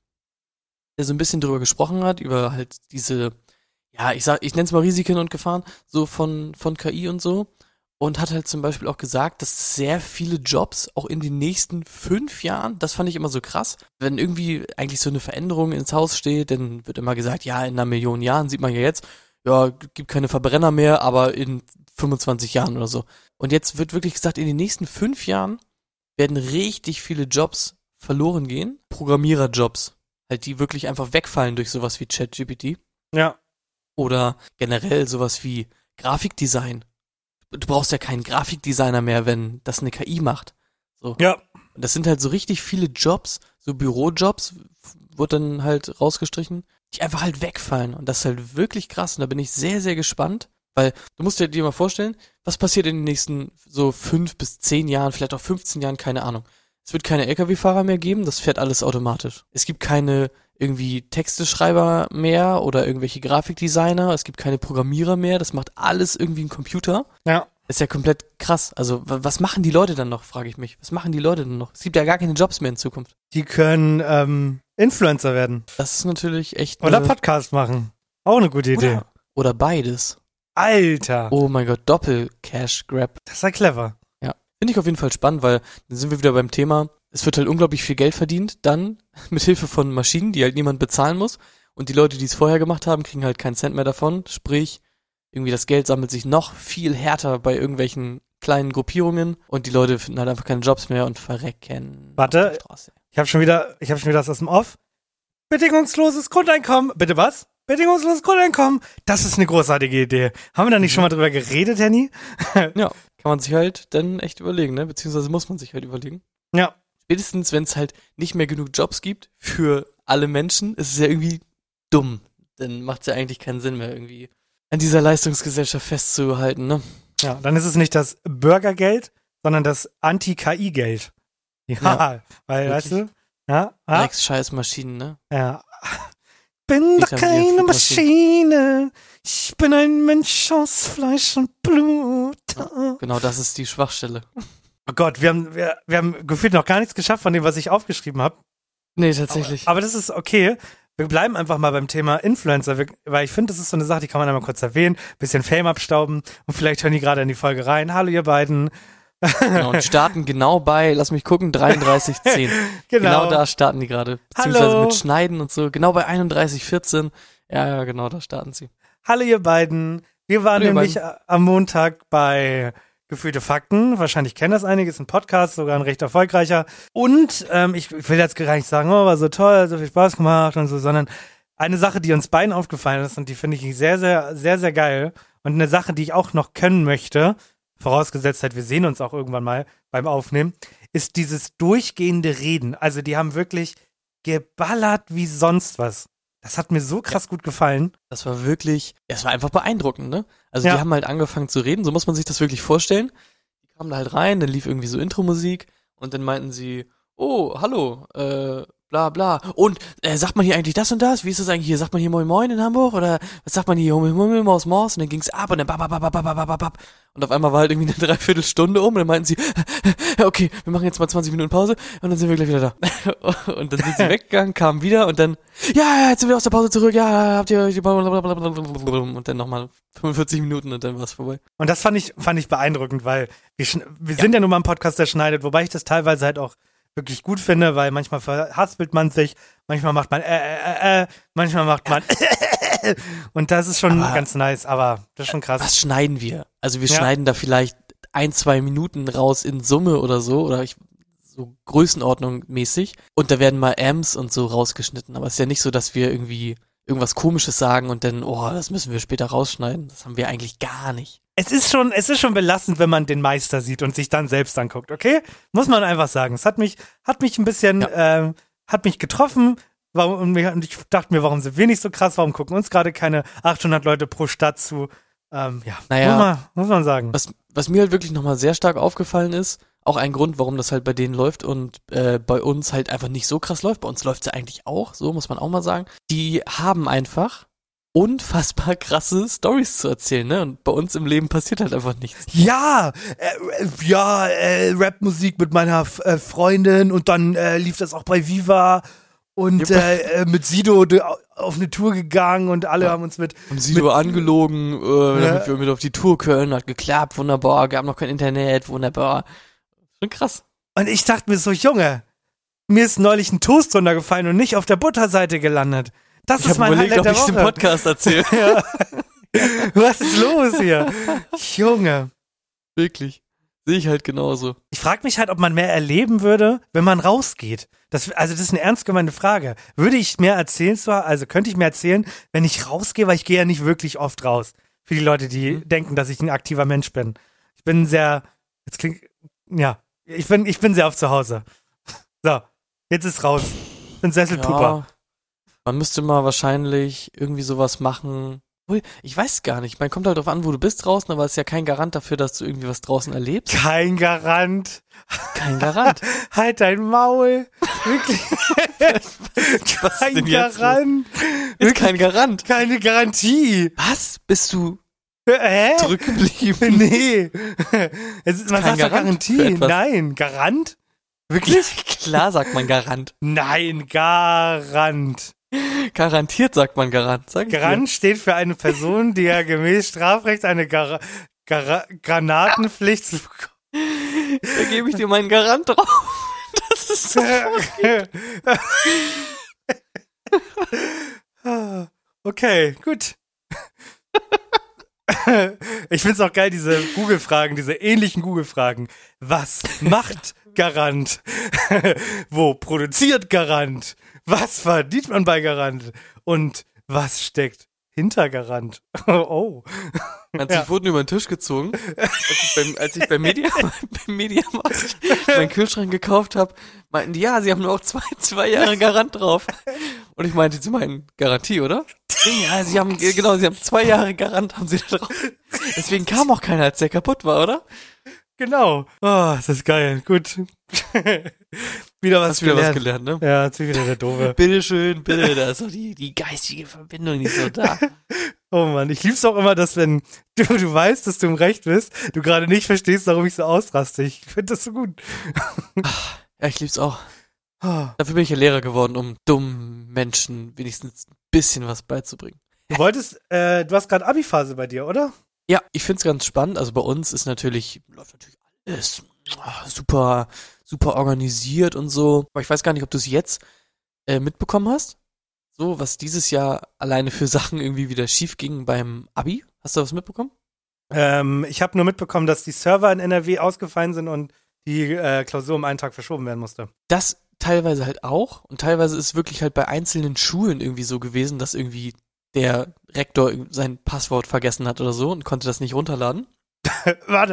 der so ein bisschen drüber gesprochen hat, über halt diese, ja, ich sag, ich nenne es mal Risiken und Gefahren, so von, von K I und so. Und hat halt zum Beispiel auch gesagt, dass sehr viele Jobs auch in den nächsten fünf Jahren, das fand ich immer so krass, wenn irgendwie eigentlich so eine Veränderung ins Haus steht, dann wird immer gesagt, ja, in einer Million Jahren sieht man ja jetzt, ja, gibt keine Verbrenner mehr, aber in fünfundzwanzig Jahren oder so. Und jetzt wird wirklich gesagt, in den nächsten fünf Jahren werden richtig viele Jobs verloren gehen. Programmiererjobs, halt die wirklich einfach wegfallen durch sowas wie ChatGPT. Ja. Oder generell sowas wie Grafikdesign. Du brauchst ja keinen Grafikdesigner mehr, wenn das eine K I macht. So. Ja. Und das sind halt so richtig viele Jobs, so Bürojobs, wurde dann halt rausgestrichen, die einfach halt wegfallen. Und das ist halt wirklich krass. Und da bin ich sehr, sehr gespannt, weil du musst dir, dir mal vorstellen, was passiert in den nächsten so fünf bis zehn Jahren, vielleicht auch fünfzehn Jahren, keine Ahnung. Es wird keine L K W-Fahrer mehr geben, das fährt alles automatisch. Es gibt keine irgendwie Texteschreiber mehr oder irgendwelche Grafikdesigner, es gibt keine Programmierer mehr, das macht alles irgendwie ein Computer. Ja. Ist ja komplett krass. Also, wa- was machen die Leute dann noch, frage ich mich. Was machen die Leute dann noch? Es gibt ja gar keine Jobs mehr in Zukunft. Die können ähm, Influencer werden. Das ist natürlich echt Oder eine- Podcast machen. Auch eine gute Idee. Oder, oder beides. Alter. Oh mein Gott, Doppel-Cash-Grab. Das ist ja clever. Ja, finde ich auf jeden Fall spannend, weil dann sind wir wieder beim Thema, es wird halt unglaublich viel Geld verdient, dann mit Hilfe von Maschinen, die halt niemand bezahlen muss. Und die Leute, die es vorher gemacht haben, kriegen halt keinen Cent mehr davon. Sprich, irgendwie das Geld sammelt sich noch viel härter bei irgendwelchen kleinen Gruppierungen und die Leute finden halt einfach keine Jobs mehr und verrecken. Warte. auf der Straße. Ich habe schon wieder, ich habe schon wieder das aus dem Off. Bedingungsloses Grundeinkommen. Bitte was? Bedingungsloses Grundeinkommen. Das ist eine großartige Idee. Haben wir da nicht schon mal drüber geredet, Henny? Ja, kann man sich halt dann echt überlegen, ne? Beziehungsweise muss man sich halt überlegen. Ja. Spätestens, wenn es halt nicht mehr genug Jobs gibt für alle Menschen, ist es ja irgendwie dumm. Dann macht es ja eigentlich keinen Sinn mehr, irgendwie an dieser Leistungsgesellschaft festzuhalten, ne? Ja, dann ist es nicht das Bürgergeld, sondern das Anti-K I-Geld. Ja, Ja, weil, weißt wirklich. du? Ja, ja, Rex scheiß Maschinen, ne? ja. Bin doch Peter, wir keine sind Maschine. Ich bin ein Mensch aus Fleisch und Blut. Genau, das ist die Schwachstelle. Oh Gott, wir haben, wir, wir haben gefühlt noch gar nichts geschafft von dem, was ich aufgeschrieben habe. Nee, tatsächlich. Aber das ist okay. Wir bleiben einfach mal beim Thema Influencer, wir- weil ich finde, das ist so eine Sache, die kann man einmal kurz erwähnen, bisschen Fame abstauben und vielleicht hören die gerade in die Folge rein. Hallo ihr beiden. Genau, und starten genau bei, lass mich gucken, dreiunddreißig zehn. Genau. Genau da starten die gerade. Beziehungsweise Hallo. mit Schneiden und so. Genau bei einunddreißig vierzehn. Ja, ja, genau, da starten sie. Hallo ihr beiden. Wir waren Hallo, ihr nämlich am Montag bei Gefühlte Fakten. Wahrscheinlich kennen das einige, ist ein Podcast, sogar ein recht erfolgreicher. Und ähm, ich, ich will jetzt gar nicht sagen, oh, war so toll, so viel Spaß gemacht und so, sondern eine Sache, die uns beiden aufgefallen ist und die finde ich sehr, sehr, sehr, sehr geil und eine Sache, die ich auch noch können möchte, vorausgesetzt halt, wir sehen uns auch irgendwann mal beim Aufnehmen, ist dieses durchgehende Reden. Also die haben wirklich geballert wie sonst was. Das hat mir so krass gut gefallen. Das war wirklich, es war einfach beeindruckend, ne? Also Ja. die haben halt angefangen zu reden, so muss man sich das wirklich vorstellen. Die kamen da halt rein, dann lief irgendwie so Intro-Musik und dann meinten sie, oh, hallo, äh, bla bla. Und äh, sagt man hier eigentlich das und das? Wie ist das eigentlich hier? Sagt man hier Moin Moin in Hamburg? Oder was sagt man hier? Hummel, Hummel, Maus, Maus? Und dann ging's ab und dann babababababababab. Und auf einmal war halt irgendwie eine Dreiviertelstunde um und dann meinten sie, okay, wir machen jetzt mal zwanzig Minuten Pause und dann sind wir gleich wieder da. Und dann sind sie weggegangen, kamen wieder und dann, ja, ja, jetzt sind wir aus der Pause zurück, ja, habt ihr die und dann nochmal fünfundvierzig Minuten und dann war's vorbei. Und das fand ich, fand ich beeindruckend, weil wir, schn- wir sind ja nun mal ein Podcast, der schneidet, wobei ich das teilweise halt auch wirklich gut finde, weil manchmal verhaspelt man sich, manchmal macht man äh, äh, äh, manchmal macht man und das ist schon Aber- ganz nice, aber das ist schon krass. Was schneiden wir? Also wir Ja. schneiden da vielleicht ein, zwei Minuten raus in Summe oder so, oder ich, so Größenordnung mäßig. Und da werden mal Amps und so rausgeschnitten. Aber es ist ja nicht so, dass wir irgendwie irgendwas Komisches sagen und dann, oh, das müssen wir später rausschneiden. Das haben wir eigentlich gar nicht. Es ist schon, es ist schon belastend, wenn man den Meister sieht und sich dann selbst anguckt, okay? Muss man einfach sagen. Es hat mich, hat mich ein bisschen, ähm, hat mich getroffen. Warum, und mir- und ich dachte mir, warum sind wir nicht so krass? Warum gucken uns gerade keine achthundert Leute pro Stadt zu? Ähm, ja, Naja. muss man, muss man sagen. Was, was mir halt wirklich nochmal sehr stark aufgefallen ist, auch ein Grund, warum das halt bei denen läuft und äh, bei uns halt einfach nicht so krass läuft. Bei uns läuft es ja eigentlich auch, so muss man auch mal sagen. Die haben einfach unfassbar krasse Stories zu erzählen, ne? Und bei uns im Leben passiert halt einfach nichts. Ja, äh, ja, äh, Rapmusik mit meiner F- äh, Freundin und dann äh, lief das auch bei Viva und Jupp. äh, äh, mit Sido de- auf eine Tour gegangen und alle Ja. haben uns mit, Haben Sido angelogen, äh, Ja. damit wir mit auf die Tour können, hat geklappt, wunderbar, gab noch kein Internet, wunderbar. Schon krass. und ich dachte mir so, Junge, mir ist neulich ein Toast runtergefallen und nicht auf der Butterseite gelandet. Das Ich ist habe mein überlegt, Highlight ob der ich es im Woche. Podcast erzähle. Ja. Was ist los hier? Junge. Wirklich. Sehe ich halt genauso. Ich frage mich halt, ob man mehr erleben würde, wenn man rausgeht. Das, also das ist eine ernst gemeinte Frage. Würde ich mehr erzählen zwar, also könnte ich mehr erzählen, wenn ich rausgehe, weil ich gehe ja nicht wirklich oft raus. Für die Leute, die Mhm. denken, dass ich ein aktiver Mensch bin. Ich bin sehr, jetzt klingt, ja, ich bin, ich bin sehr oft zu Hause. So, jetzt ist raus. Ich bin Sesselpuper. Ja, man müsste mal wahrscheinlich irgendwie sowas machen. Obwohl, ich weiß gar nicht. Man kommt halt drauf an, wo du bist draußen, aber es ist ja kein Garant dafür, dass du irgendwie was draußen erlebst. Kein Garant. Kein Garant. Halt dein Maul. Wirklich. Was ist Kein denn jetzt los? Garant. Ist kein Garant. Keine Garantie. Was? Bist du Hä? zurückgeblieben? Nee. Es ist, man kein sagt doch Garant für Garantie. etwas. Nein. Garant? Wirklich? Klar sagt man Garant. Nein, Garant. Garantiert sagt man Garant. Sag ich dir. Garant steht für eine Person, die ja gemäß Strafrecht eine Gar Gar Granatenpflicht zu Da gebe ich dir meinen Garant drauf. Das ist so. Okay, gut. Ich find's auch geil, diese Google-Fragen, diese ähnlichen Google-Fragen. Was macht Garant? Wo produziert Garant? Was verdient man bei Garant? Und was steckt hinter Garant? Oh. Meinst du, Ja. ich wurde über den Tisch gezogen, als ich beim, als ich beim, Media, beim Mediamarkt meinen Kühlschrank gekauft habe, meinten die, ja, sie haben nur auch zwei, zwei Jahre Garant drauf. Und ich meinte, sie meinen Garantie, oder? Ja, sie haben, genau, sie haben zwei Jahre Garant, haben sie da drauf. Deswegen kam auch keiner, als der kaputt war, oder? Genau. Oh, das ist geil. Gut. wieder was Hast wieder gelernt. was gelernt, ne? Ja, jetzt bin ich wieder der Doofe. Bitteschön, bitte, da ist doch die, die geistige Verbindung nicht so da. Oh Mann, ich lieb's auch immer, dass wenn du, du weißt, dass du im Recht bist, du gerade nicht verstehst, warum ich so ausraste. Ich finde das so gut. Ja, ich lieb's auch. Du Dafür bin ich ja Lehrer geworden, um dummen Menschen wenigstens ein bisschen was beizubringen. wolltest, äh, du hast gerade Abi-Phase bei dir, oder? Ja, ich find's ganz spannend. Also bei uns ist natürlich, läuft natürlich alles ah, super, super organisiert und so. Aber ich weiß gar nicht, ob du es jetzt äh, mitbekommen hast. So, was dieses Jahr alleine für Sachen irgendwie wieder schief ging beim Abi. Hast du was mitbekommen? Ähm, ich habe nur mitbekommen, dass die Server in N R W ausgefallen sind und die äh, Klausur um einen Tag verschoben werden musste. Das teilweise halt auch. Und teilweise ist wirklich halt bei einzelnen Schulen irgendwie so gewesen, dass irgendwie der Rektor sein Passwort vergessen hat oder so und konnte das nicht runterladen. Warte.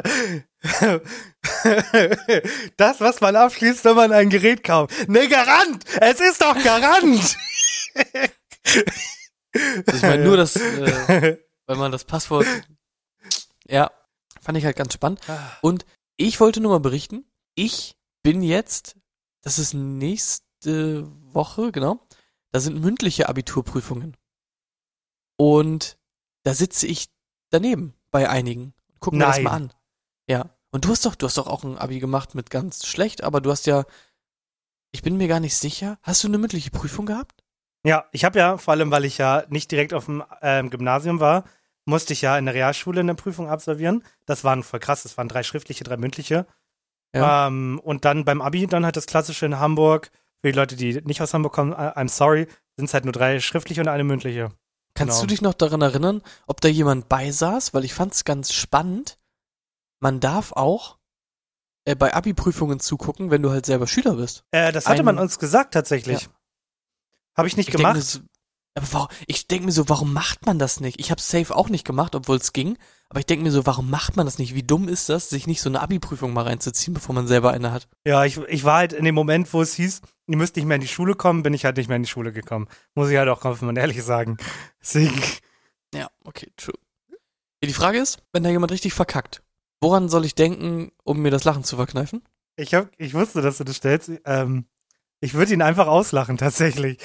Das, was man abschließt, wenn man ein Gerät kauft. Ne, Garant! Es ist doch Garant! Also ich meine nur, dass, äh, weil man das Passwort, ja, fand ich halt ganz spannend. Und ich wollte nur mal berichten, ich bin jetzt, das ist nächste Woche, genau, da sind mündliche Abiturprüfungen. Und da sitze ich daneben bei einigen. Guck mir das Nein. mal an. Ja. Und du hast doch, du hast doch auch ein Abi gemacht mit ganz schlecht, aber du hast ja, ich bin mir gar nicht sicher, hast du eine mündliche Prüfung gehabt? Ja, ich habe ja, vor allem, weil ich ja nicht direkt auf dem ähm, Gymnasium war, musste ich ja in der Realschule eine Prüfung absolvieren. Das waren voll krass, das waren drei schriftliche, drei mündliche. Ja. Ähm, und dann beim Abi, dann halt das klassische in Hamburg. Für die Leute, die nicht aus Hamburg kommen, I'm sorry, sind es halt nur drei schriftliche und eine mündliche. Kannst Genau. du dich noch daran erinnern, ob da jemand beisaß? Weil ich fand's ganz spannend. Man darf auch äh, bei Abi-Prüfungen zugucken, wenn du halt selber Schüler bist. Äh, das hatte Ein- man uns gesagt, tatsächlich. Ja. Habe ich nicht Ich denk gemacht. mir so, aber warum, ich denke mir so, warum macht man das nicht? Ich habe safe auch nicht gemacht, obwohl es ging. Aber ich denke mir so, warum macht man das nicht? Wie dumm ist das, sich nicht so eine Abi-Prüfung mal reinzuziehen, bevor man selber eine hat? Ja, ich, ich war halt in dem Moment, wo es hieß, ihr müsst nicht mehr in die Schule kommen, bin ich halt nicht mehr in die Schule gekommen. Muss ich halt auch offen und ehrlich sagen. Deswegen. Ja, okay, true. Ja, die Frage ist, wenn da jemand richtig verkackt, woran soll ich denken, um mir das Lachen zu verkneifen? Ich, hab, ich wusste, dass du das stellst. Ähm, ich würde ihn einfach auslachen, tatsächlich.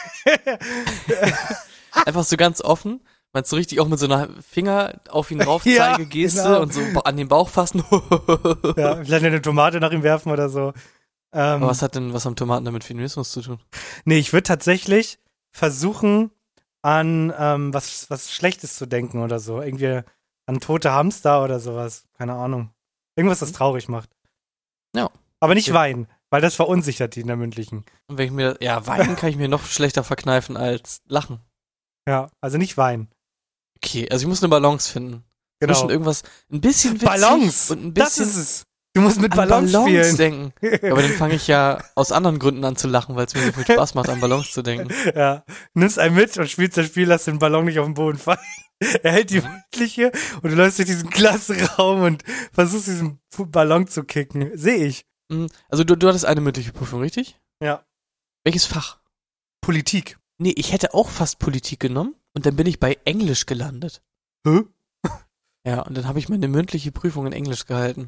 Einfach so ganz offen, meinst du richtig auch mit so einer Finger auf ihn raufzeige-Geste Ja, genau. und so an den Bauch fassen? Ja, vielleicht eine Tomate nach ihm werfen oder so. Ähm, Aber was hat denn, was haben Tomaten damit Feminismus zu tun? nee, ich würde tatsächlich versuchen, an ähm, was, was Schlechtes zu denken oder so. Irgendwie an tote Hamster oder sowas. Keine Ahnung. Irgendwas, das traurig macht. Ja. Aber nicht Ja. weinen, weil das verunsichert die in der mündlichen. Und wenn ich mir, ja, weinen kann ich mir noch schlechter verkneifen als lachen. Ja, also nicht weinen. Okay, also ich muss eine Balance finden. Genau. Zwischen irgendwas ein bisschen witzig Balance! und ein Das bisschen ist es! Du musst mit an Balance, Balance spielen. denken. Aber dann fange ich ja aus anderen Gründen an zu lachen, weil es mir so viel Spaß macht, an Balance zu denken. Ja, nimmst einen mit und spielst das Spiel, lass den Ballon nicht auf den Boden fallen. Er hält die mündliche und du läufst durch diesen Klassenraum und versuchst diesen Ballon zu kicken. Sehe ich. Mhm. Also du, du hattest eine mündliche Prüfung, richtig? Ja. Welches Fach? Politik. Nee, ich hätte auch fast Politik genommen und dann bin ich bei Englisch gelandet. Hä? Ja, und dann habe ich meine mündliche Prüfung in Englisch gehalten.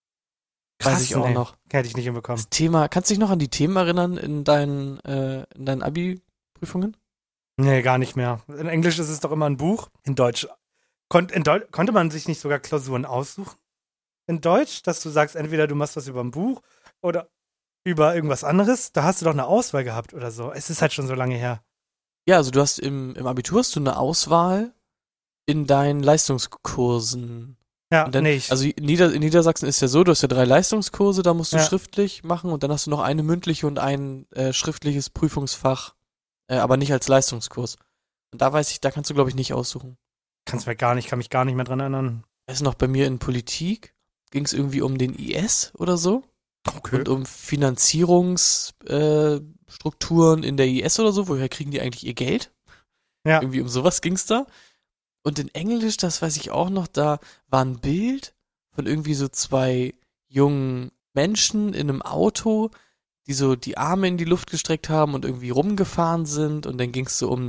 Weiß ich auch nee. noch. Hätte ich nicht hinbekommen. Das Thema, kannst du dich noch an die Themen erinnern in deinen, äh, in deinen Abi-Prüfungen? Nee, gar nicht mehr. In Englisch ist es doch immer ein Buch. In Deutsch. Kon in Deu konnte man sich nicht sogar Klausuren aussuchen? In Deutsch? Dass du sagst, entweder du machst was über ein Buch oder über irgendwas anderes? Da hast du doch eine Auswahl gehabt oder so. Es ist halt schon so lange her. Ja, also du hast im, im Abitur hast du eine Auswahl in deinen Leistungskursen. Ja, Und dann, nee, ich, also in, Nieder in Niedersachsen ist ja so, du hast ja drei Leistungskurse, da musst du Ja. schriftlich machen und dann hast du noch eine mündliche und ein äh, schriftliches Prüfungsfach, äh, aber nicht als Leistungskurs. Und da weiß ich, da kannst du, glaube ich, nicht aussuchen. kann's mir gar nicht, kann mich gar nicht mehr dran erinnern. Weißt du noch, bei mir in Politik ging es irgendwie um den I S oder so Okay. und um Finanzierungsstrukturen äh, Strukturen in der I S oder so, woher kriegen die eigentlich ihr Geld? Ja. Irgendwie um sowas ging's da. Und in Englisch, das weiß ich auch noch, da war ein Bild von irgendwie so zwei jungen Menschen in einem Auto, die so die Arme in die Luft gestreckt haben und irgendwie rumgefahren sind. Und dann ging's so um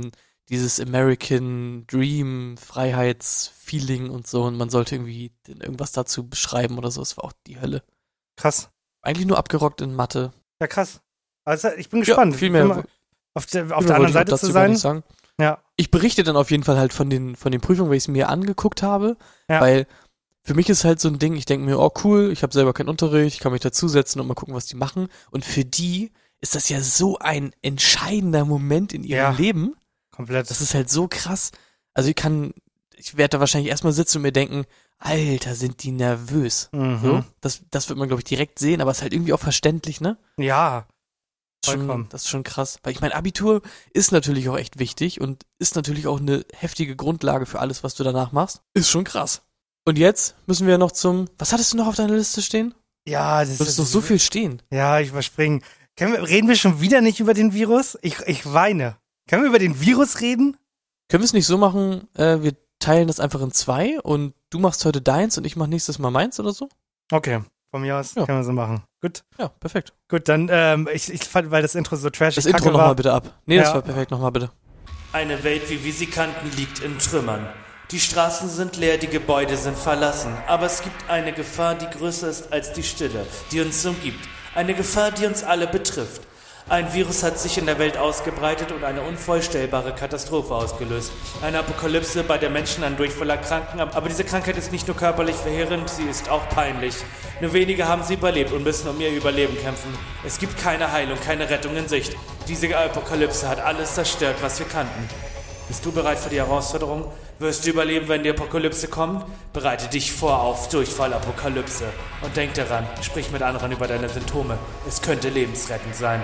dieses American Dream, Freiheitsfeeling und so und man sollte irgendwie irgendwas dazu beschreiben oder so. Das war auch die Hölle. Krass. Eigentlich nur abgerockt in Mathe. Ja, krass. Also ich bin gespannt. Ja, viel mehr. Mal auf der, auf der anderen Seite zu sein. Sagen. Ja. Ich berichte dann auf jeden Fall halt von den, von den Prüfungen, weil ich es mir angeguckt habe, ja. weil für mich ist halt so ein Ding, ich denke mir, oh cool, ich habe selber keinen Unterricht, ich kann mich dazusetzen und mal gucken, was die machen. Und für die ist das ja so ein entscheidender Moment in ihrem ja. Leben. Komplett. Das ist halt so krass. Also ich kann, ich werde da wahrscheinlich erstmal sitzen und mir denken, Alter, sind die nervös. Mhm. So, das, das wird man, glaube ich, direkt sehen, aber es ist halt irgendwie auch verständlich, ne? Ja. Schon, das ist schon krass. Weil ich meine, Abitur ist natürlich auch echt wichtig und ist natürlich auch eine heftige Grundlage für alles, was du danach machst. Ist schon krass. Und jetzt müssen wir noch zum, was hattest du noch auf deiner Liste stehen? Ja, das ist noch so viel stehen. Ja, ich überspringe. Können wir, reden wir schon wieder nicht über den Virus? Ich, ich weine. Können wir über den Virus reden? Können wir es nicht so machen, äh, wir teilen das einfach in zwei und du machst heute deins und ich mach nächstes Mal meins oder so? Okay, von mir aus ja. können wir so machen. Gut. Ja, perfekt. Gut, dann, ähm, ich, ich fand, weil das Intro so trashig Das Intro nochmal bitte ab. Nee, das ja. war perfekt, nochmal bitte. Eine Welt, wie wir sie kannten, liegt in Trümmern. Die Straßen sind leer, die Gebäude sind verlassen. Aber es gibt eine Gefahr, die größer ist als die Stille, die uns umgibt. Eine Gefahr, die uns alle betrifft. Ein Virus hat sich in der Welt ausgebreitet und eine unvorstellbare Katastrophe ausgelöst. Eine Apokalypse, bei der Menschen an Durchfall erkranken. Aber diese Krankheit ist nicht nur körperlich verheerend, sie ist auch peinlich. Nur wenige haben sie überlebt und müssen um ihr Überleben kämpfen. Es gibt keine Heilung, keine Rettung in Sicht. Diese Apokalypse hat alles zerstört, was wir kannten. Bist du bereit für die Herausforderung? Wirst du überleben, wenn die Apokalypse kommt? Bereite dich vor auf Durchfallapokalypse. Und denk daran, sprich mit anderen über deine Symptome. Es könnte lebensrettend sein.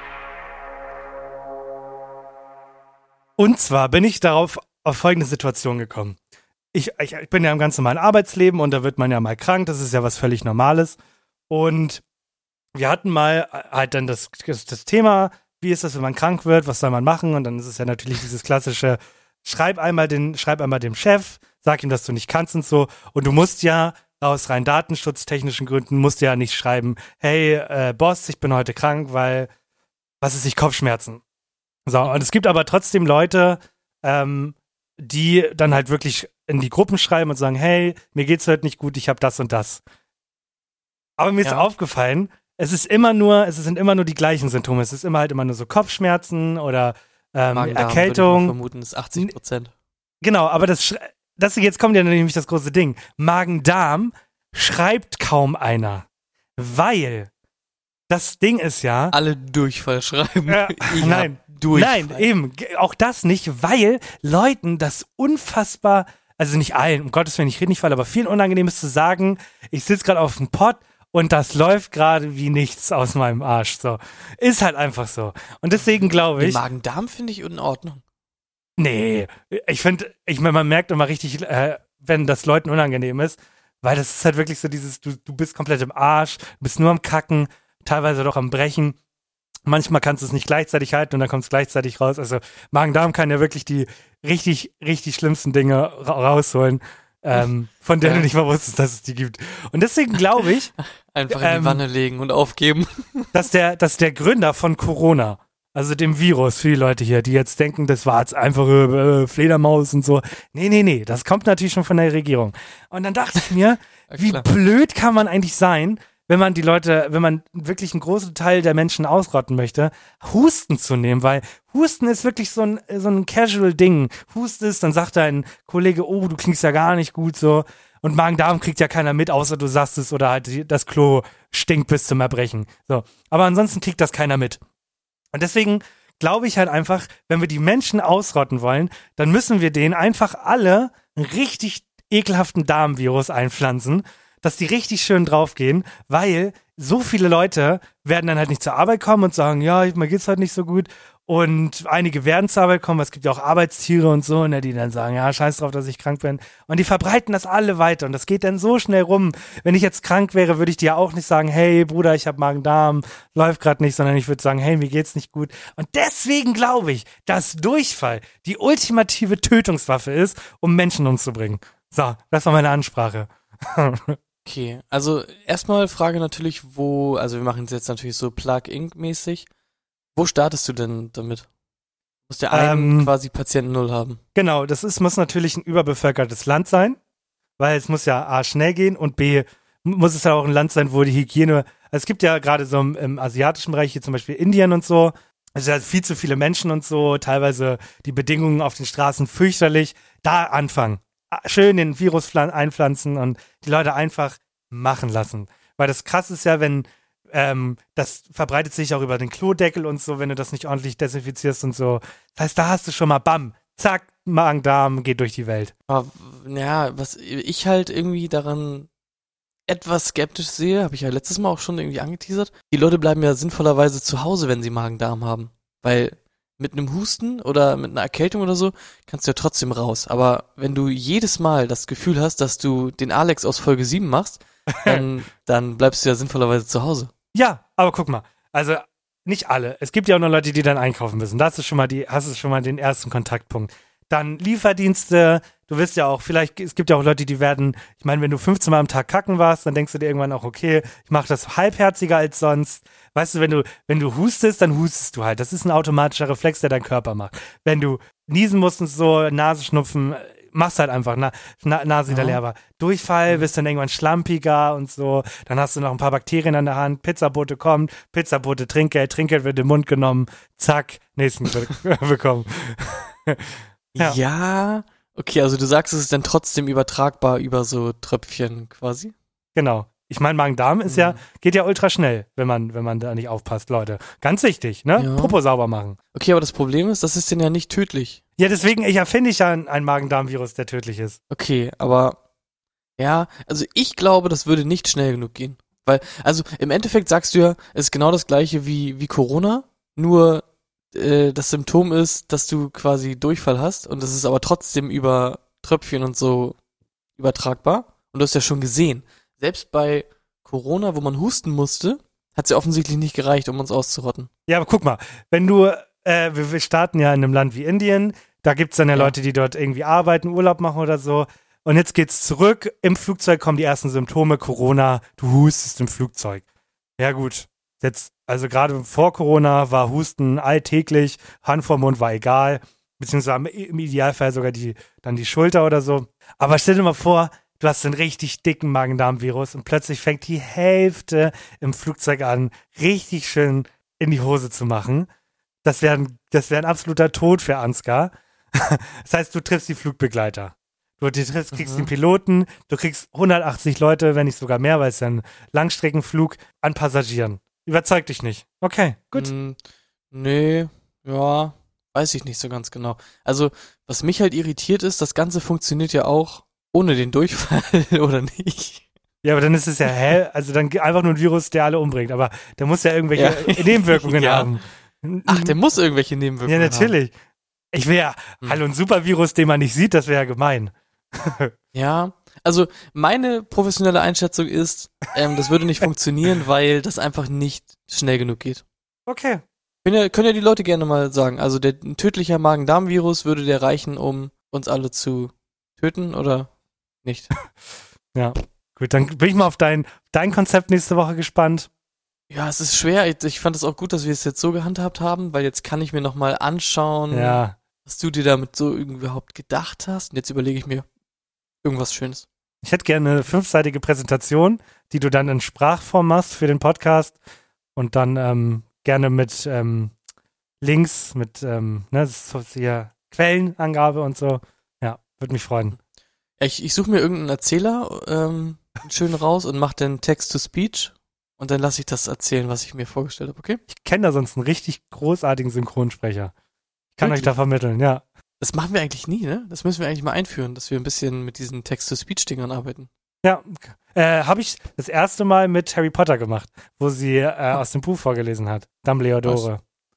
Und zwar bin ich darauf auf folgende Situation gekommen. Ich, ich, ich bin ja im ganz normalen Arbeitsleben und da wird man ja mal krank, das ist ja was völlig Normales. Und wir hatten mal halt dann das, das, das Thema, wie ist das, wenn man krank wird, was soll man machen? Und dann ist es ja natürlich dieses klassische, schreib einmal, den, schreib einmal dem Chef, sag ihm, dass du nicht kannst und so. Und du musst ja aus rein datenschutztechnischen Gründen, musst du ja nicht schreiben, hey äh, Boss, ich bin heute krank, weil, was ist ich, Kopfschmerzen. So, und es gibt aber trotzdem Leute, ähm, die dann halt wirklich in die Gruppen schreiben und sagen, hey, mir geht's heute nicht gut, ich habe das und das. Aber mir ja. ist aufgefallen, es ist immer nur, es sind immer nur die gleichen Symptome. Es ist immer halt immer nur so Kopfschmerzen oder ähm, Erkältung. Würde ich vermuten, ist achtzig Prozent. Genau, aber das, das jetzt kommt ja nämlich das große Ding. Magen-Darm schreibt kaum einer, weil das Ding ist ja, alle Durchfall schreiben. Ja, nein, Durchfall. Nein, eben, auch das nicht, weil Leuten das unfassbar, also nicht allen, um Gottes Willen, ich rede nicht voll, aber vielen unangenehm ist zu sagen, ich sitze gerade auf dem Pott und das läuft gerade wie nichts aus meinem Arsch. So, ist halt einfach so. Und deswegen glaube ich. Magen-Darm finde ich in Ordnung. Nee, ich finde, ich meine, man merkt immer richtig, äh, wenn das Leuten unangenehm ist, weil das ist halt wirklich so dieses, du, du bist komplett im Arsch, du bist nur am Kacken, teilweise doch am Brechen. Manchmal kannst du es nicht gleichzeitig halten und dann kommt es gleichzeitig raus. Also Magen-Darm kann ja wirklich die richtig, richtig schlimmsten Dinge ra- rausholen, ähm, von denen ja. du nicht mal wusstest, dass es die gibt. Und deswegen glaube ich, einfach in die ähm, Wanne legen und aufgeben. Dass der, dass der Gründer von Corona, also dem Virus, für die Leute hier, die jetzt denken, das war jetzt einfach äh, Fledermaus und so. Nee, nee, nee, das kommt natürlich schon von der Regierung. Und dann dachte ich mir, wie blöd kann man eigentlich sein, wenn man die Leute, wenn man wirklich einen großen Teil der Menschen ausrotten möchte, Husten zu nehmen, weil Husten ist wirklich so ein, so ein Casual-Ding. Hustest, dann sagt dein Kollege, oh, du klingst ja gar nicht gut, so. Und Magen-Darm kriegt ja keiner mit, außer du sagst es oder halt das Klo stinkt bis zum Erbrechen. So. Aber ansonsten kriegt das keiner mit. Und deswegen glaube ich halt einfach, wenn wir die Menschen ausrotten wollen, dann müssen wir denen einfach alle einen richtig ekelhaften Darmvirus einpflanzen, dass die richtig schön draufgehen, weil so viele Leute werden dann halt nicht zur Arbeit kommen und sagen, ja, mir geht's halt nicht so gut. Und einige werden zur Arbeit kommen, es gibt ja auch Arbeitstiere und so, ne, die dann sagen, ja, scheiß drauf, dass ich krank bin. Und die verbreiten das alle weiter und das geht dann so schnell rum. Wenn ich jetzt krank wäre, würde ich dir auch nicht sagen, hey Bruder, ich habe Magen-Darm, läuft gerade nicht, sondern ich würde sagen, hey, mir geht's nicht gut. Und deswegen glaube ich, dass Durchfall die ultimative Tötungswaffe ist, um Menschen umzubringen. So, das war meine Ansprache. Okay, also erstmal Frage natürlich, wo, also wir machen es jetzt natürlich so Plug-Inc-mäßig. Wo startest du denn damit? Muss der einen Ähm, quasi Patienten null haben. Genau, das ist, muss natürlich ein überbevölkertes Land sein, weil es muss ja A, schnell gehen und B, muss es ja auch ein Land sein, wo die Hygiene, also es gibt ja gerade so im, im asiatischen Bereich, hier zum Beispiel Indien und so, es sind ja viel zu viele Menschen und so, teilweise die Bedingungen auf den Straßen fürchterlich, da anfangen. Schön den Virus pflan- einpflanzen und die Leute einfach machen lassen. Weil das krass ist ja, wenn ähm, das verbreitet sich auch über den Klodeckel und so, wenn du das nicht ordentlich desinfizierst und so. Das heißt, da hast du schon mal bam, zack, Magen-Darm geht durch die Welt. Aber ja, was ich halt irgendwie daran etwas skeptisch sehe, habe ich ja letztes Mal auch schon irgendwie angeteasert, die Leute bleiben ja sinnvollerweise zu Hause, wenn sie Magen-Darm haben. Weil mit einem Husten oder mit einer Erkältung oder so kannst du ja trotzdem raus. Aber wenn du jedes Mal das Gefühl hast, dass du den Alex aus Folge sieben machst, dann, dann bleibst du ja sinnvollerweise zu Hause. Ja, aber guck mal, also nicht alle. Es gibt ja auch noch Leute, die dann einkaufen müssen. Da hast du schon mal die, hast du schon mal den ersten Kontaktpunkt. Dann Lieferdienste, du wirst ja auch, vielleicht, es gibt ja auch Leute, die werden, ich meine, wenn du fünfzehn Mal am Tag kacken warst, dann denkst du dir irgendwann auch, okay, ich mache das halbherziger als sonst. Weißt du, wenn du, wenn du hustest, dann hustest du halt. Das ist ein automatischer Reflex, der dein Körper macht. Wenn du niesen musst und so, Nase schnupfen, machst halt einfach, na, na, Nase wieder Ja. leer war. Durchfall, wirst dann irgendwann schlampiger und so. Dann hast du noch ein paar Bakterien an der Hand. Pizzabote kommt, Pizzabote Trinkgeld, Trinkgeld wird in den Mund genommen. Zack, nächsten be- bekommen. Ja. Ja. Okay, also du sagst, es ist dann trotzdem übertragbar über so Tröpfchen quasi. Genau. Ich meine, Magen-Darm ist ja, Mhm. geht ja ultra schnell, wenn man, wenn man da nicht aufpasst, Leute. Ganz wichtig, ne? Ja. Popo sauber machen. Okay, aber das Problem ist, das ist denn ja nicht tödlich. Ja, deswegen ich erfinde ich ja ein, ein Magen-Darm-Virus, der tödlich ist. Okay, aber ja, also ich glaube, das würde nicht schnell genug gehen. Weil, also im Endeffekt sagst du ja, es ist genau das gleiche wie, wie Corona, nur äh, das Symptom ist, dass du quasi Durchfall hast und das ist aber trotzdem über Tröpfchen und so übertragbar. Und du hast ja schon gesehen, selbst bei Corona, wo man husten musste, hat es ja offensichtlich nicht gereicht, um uns auszurotten. Ja, aber guck mal, wenn du, äh, wir, wir starten ja in einem Land wie Indien, da gibt's dann ja, Ja. Leute, die dort irgendwie arbeiten, Urlaub machen oder so. Und jetzt geht's zurück, im Flugzeug kommen die ersten Symptome, Corona, du hustest im Flugzeug. Ja gut, jetzt, also gerade vor Corona war Husten alltäglich, Hand vor Mund war egal, beziehungsweise im Idealfall sogar die, dann die Schulter oder so. Aber stell dir mal vor, du hast einen richtig dicken Magen-Darm-Virus und plötzlich fängt die Hälfte im Flugzeug an, richtig schön in die Hose zu machen. Das wäre ein, das wär ein absoluter Tod für Ansgar. Das heißt, du triffst die Flugbegleiter. Du triffst, kriegst Mhm. den Piloten, du kriegst hundertachtzig Leute, wenn nicht sogar mehr, weil es ja ein Langstreckenflug an Passagieren. Überzeugt dich nicht. Okay, gut. Mm, nee, ja, weiß ich nicht so ganz genau. Also, was mich halt irritiert ist, das Ganze funktioniert ja auch ohne den Durchfall, oder nicht? Ja, aber dann ist es ja, hä? Also dann einfach nur ein Virus, der alle umbringt. Aber der muss ja irgendwelche Ja. Nebenwirkungen Ja. haben. Ach, der muss irgendwelche Ja, Nebenwirkungen haben. natürlich. Ich will ja, Hm. hallo, ein Supervirus, den man nicht sieht, das wäre ja gemein. Ja, also meine professionelle Einschätzung ist, ähm, das würde nicht funktionieren, weil das einfach nicht schnell genug geht. Okay. Können ja, können ja die Leute gerne mal sagen. Also der ein tödlicher Magen-Darm-Virus, würde der reichen, um uns alle zu töten oder nicht? Ja. Gut, dann bin ich mal auf dein, dein Konzept nächste Woche gespannt. Ja, es ist schwer. Ich, ich fand es auch gut, dass wir es jetzt so gehandhabt haben, weil jetzt kann ich mir nochmal anschauen, Ja. was du dir damit so überhaupt gedacht hast. Und jetzt überlege ich mir irgendwas Schönes. Ich hätte gerne eine fünfseitige Präsentation, die du dann in Sprachform machst für den Podcast und dann ähm, gerne mit ähm, Links, mit ähm, ne, das ist so hier Quellenangabe und so. Ja, würde mich freuen. Ja, ich ich suche mir irgendeinen Erzähler ähm, schön raus und mache dann Text-to-Speech und dann lasse ich das erzählen, was ich mir vorgestellt habe, okay? Ich kenne da sonst einen richtig großartigen Synchronsprecher. Ich kann Wirklich? euch da vermitteln, ja. Das machen wir eigentlich nie, ne? Das müssen wir eigentlich mal einführen, dass wir ein bisschen mit diesen Text-to-Speech-Dingern arbeiten. Ja, äh, habe ich das erste Mal mit Harry Potter gemacht, wo sie äh, aus dem Buch vorgelesen hat. Dumbledore.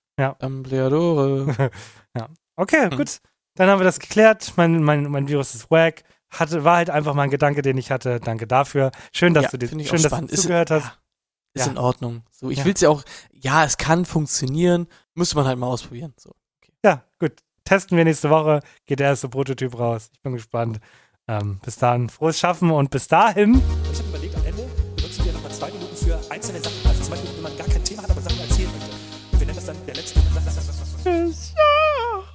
Dumbledore. Okay, Hm. gut. Dann haben wir das geklärt. Mein, mein, mein Virus ist wack. Hatte, war halt einfach mal ein Gedanke, den ich hatte. Danke dafür. Schön, dass Ja, du, dir, finde ich schön, auch dass du spannend. Ist- zugehört hast. ja. Ist Ja. in Ordnung. So, ich Ja. will's ja auch, ja, es kann funktionieren, müsste man halt mal ausprobieren. So. Ja, gut. Testen wir nächste Woche. Geht der erste Prototyp raus. Ich bin gespannt. Ähm, bis dahin, frohes Schaffen und bis dahin. Ich habe überlegt, am Ende benutzen wir nochmal zwei Minuten für einzelne Sachen. Also zum Beispiel, wenn man gar kein Thema hat, aber Sachen erzählen möchte. Und wir nennen das dann der letzte. Tschüss. Ja.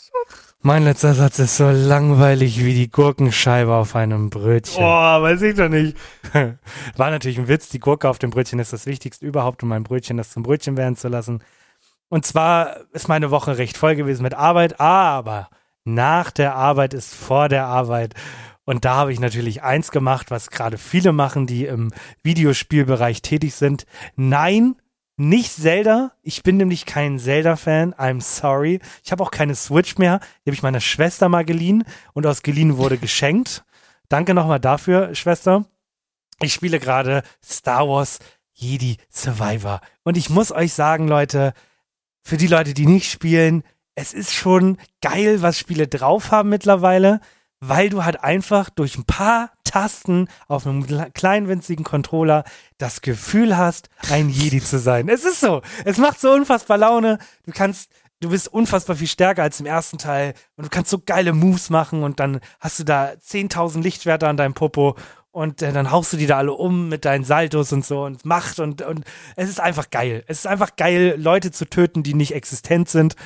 Mein letzter Satz ist so langweilig wie die Gurkenscheibe auf einem Brötchen. Oh, weiß ich doch nicht. War natürlich ein Witz. Die Gurke auf dem Brötchen ist das Wichtigste überhaupt, um mein Brötchen das zum Brötchen werden zu lassen. Und zwar ist meine Woche recht voll gewesen mit Arbeit, aber nach der Arbeit ist vor der Arbeit. Und da habe ich natürlich eins gemacht, was gerade viele machen, die im Videospielbereich tätig sind. Nein, nicht Zelda. Ich bin nämlich kein Zelda-Fan. I'm sorry. Ich habe auch keine Switch mehr. Die habe ich meiner Schwester mal geliehen und aus geliehen wurde geschenkt. Danke nochmal dafür, Schwester. Ich spiele gerade Star Wars Jedi Survivor. Und ich muss euch sagen, Leute, für die Leute, die nicht spielen, es ist schon geil, was Spiele drauf haben mittlerweile, weil du halt einfach durch ein paar Tasten auf einem kleinen winzigen Controller das Gefühl hast, ein Jedi zu sein. Es ist so. Es macht so unfassbar Laune. Du kannst, du bist unfassbar viel stärker als im ersten Teil und du kannst so geile Moves machen und dann hast du da zehntausend Lichtschwerter an deinem Popo und äh, dann haust du die da alle um mit deinen Saltos und so und Macht und, und es ist einfach geil. Es ist einfach geil, Leute zu töten, die nicht existent sind.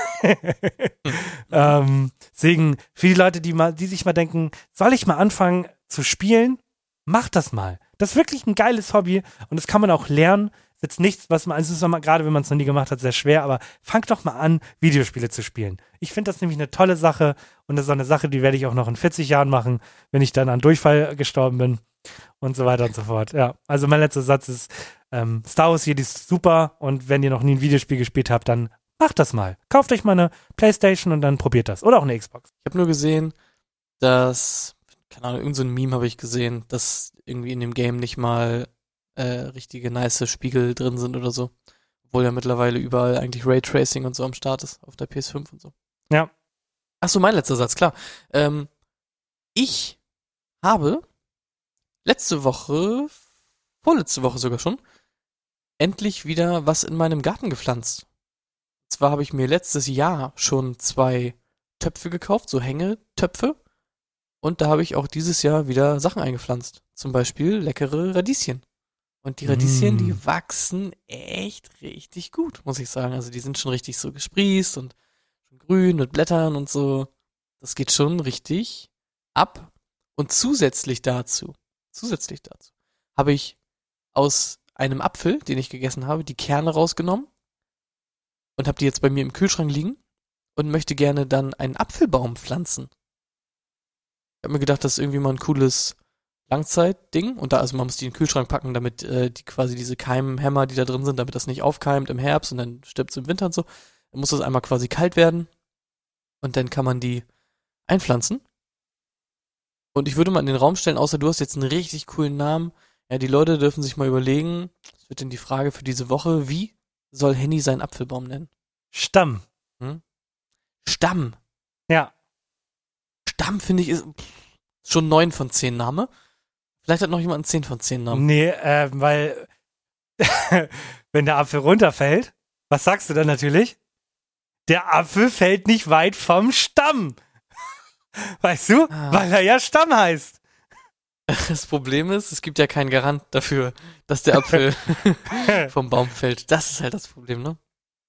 ähm, deswegen, für die Leute, die mal, die sich mal denken, soll ich mal anfangen zu spielen? Macht das mal. Das ist wirklich ein geiles Hobby und das kann man auch lernen. Ist jetzt nichts, was man, also es ist mal, gerade wenn man es noch nie gemacht hat, sehr schwer, aber fangt doch mal an, Videospiele zu spielen. Ich finde das nämlich eine tolle Sache und das ist auch eine Sache, die werde ich auch noch in vierzig Jahren machen, wenn ich dann an Durchfall gestorben bin und so weiter und so fort. Ja, also mein letzter Satz ist, ähm, Star Wars Jedi ist super und wenn ihr noch nie ein Videospiel gespielt habt, dann macht das mal. Kauft euch mal eine Playstation und dann probiert das. Oder auch eine Xbox. Ich habe nur gesehen, dass, keine Ahnung, irgend so ein Meme habe ich gesehen, dass irgendwie in dem Game nicht mal äh, richtige nice Spiegel drin sind oder so. Obwohl ja mittlerweile überall eigentlich Raytracing und so am Start ist, auf der P S fünf und so. Ja. Achso, mein letzter Satz, klar. Ähm, ich habe letzte Woche, vorletzte Woche sogar schon, endlich wieder was in meinem Garten gepflanzt. Und zwar habe ich mir letztes Jahr schon zwei Töpfe gekauft, so Hängetöpfe. Und da habe ich auch dieses Jahr wieder Sachen eingepflanzt. Zum Beispiel leckere Radieschen. Und die Radieschen, mm. die wachsen echt richtig gut, muss ich sagen. Also die sind schon richtig so gesprießt und grün mit Blättern und so. Das geht schon richtig ab. Und zusätzlich dazu, zusätzlich dazu, habe ich aus einem Apfel, den ich gegessen habe, die Kerne rausgenommen und habe die jetzt bei mir im Kühlschrank liegen und möchte gerne dann einen Apfelbaum pflanzen. Ich habe mir gedacht, das ist irgendwie mal ein cooles Langzeitding. Und da, also man muss die in den Kühlschrank packen, damit äh, die quasi diese Keimhämmer, die da drin sind, damit das nicht aufkeimt im Herbst und dann stirbt es im Winter und so. Dann muss das einmal quasi kalt werden und dann kann man die einpflanzen. Und ich würde mal in den Raum stellen, außer du hast jetzt einen richtig coolen Namen. Ja, die Leute dürfen sich mal überlegen, das wird dann die Frage für diese Woche, wie soll Henny seinen Apfelbaum nennen? Stamm. Hm? Stamm. Ja. Stamm, finde ich, ist schon neun von zehn Name. Vielleicht hat noch jemand einen zehn von zehn Namen. Nee, äh, weil wenn der Apfel runterfällt, was sagst du dann natürlich? Der Apfel fällt nicht weit vom Stamm. Weißt du? Ah. Weil er ja Stamm heißt. Das Problem ist, es gibt ja keinen Garant dafür, dass der Apfel vom Baum fällt. Das ist halt das Problem, ne?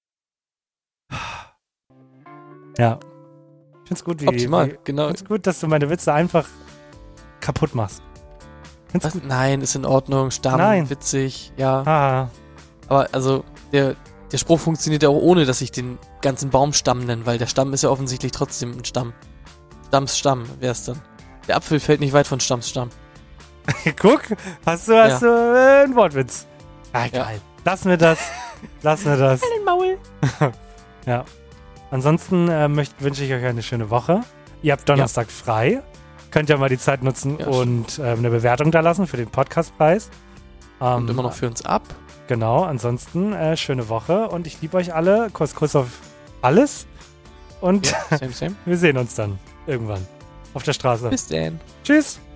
Ja. Ich find's gut, wie, Optimal, wie, genau. Ich find's gut, dass du meine Witze einfach kaputt machst. Was? Nein, ist in Ordnung, Stamm, Nein. witzig, ja. Ah. Aber also, der, der Spruch funktioniert ja auch ohne, dass ich den ganzen Baum Stamm nenne, weil der Stamm ist ja offensichtlich trotzdem ein Stamm. Stamms Stamm wär's dann. Der Apfel fällt nicht weit von Stamms Stamm. Guck, hast du, hast Ja. du äh, einen Wortwitz. Ah, geil. Ja. Lassen wir das. Lassen wir das. Den Maul. Ja. Ansonsten äh, möcht- wünsche ich euch eine schöne Woche. Ihr habt Donnerstag frei. Könnt ja mal die Zeit nutzen Ja, und äh, eine Bewertung da lassen für den Podcastpreis. Ähm, Und immer noch für uns ab. Genau, ansonsten äh, schöne Woche und ich liebe euch alle. Kuss, Kuss auf alles. Und Ja, same, same. wir sehen uns dann irgendwann auf der Straße. Bis dann. Tschüss.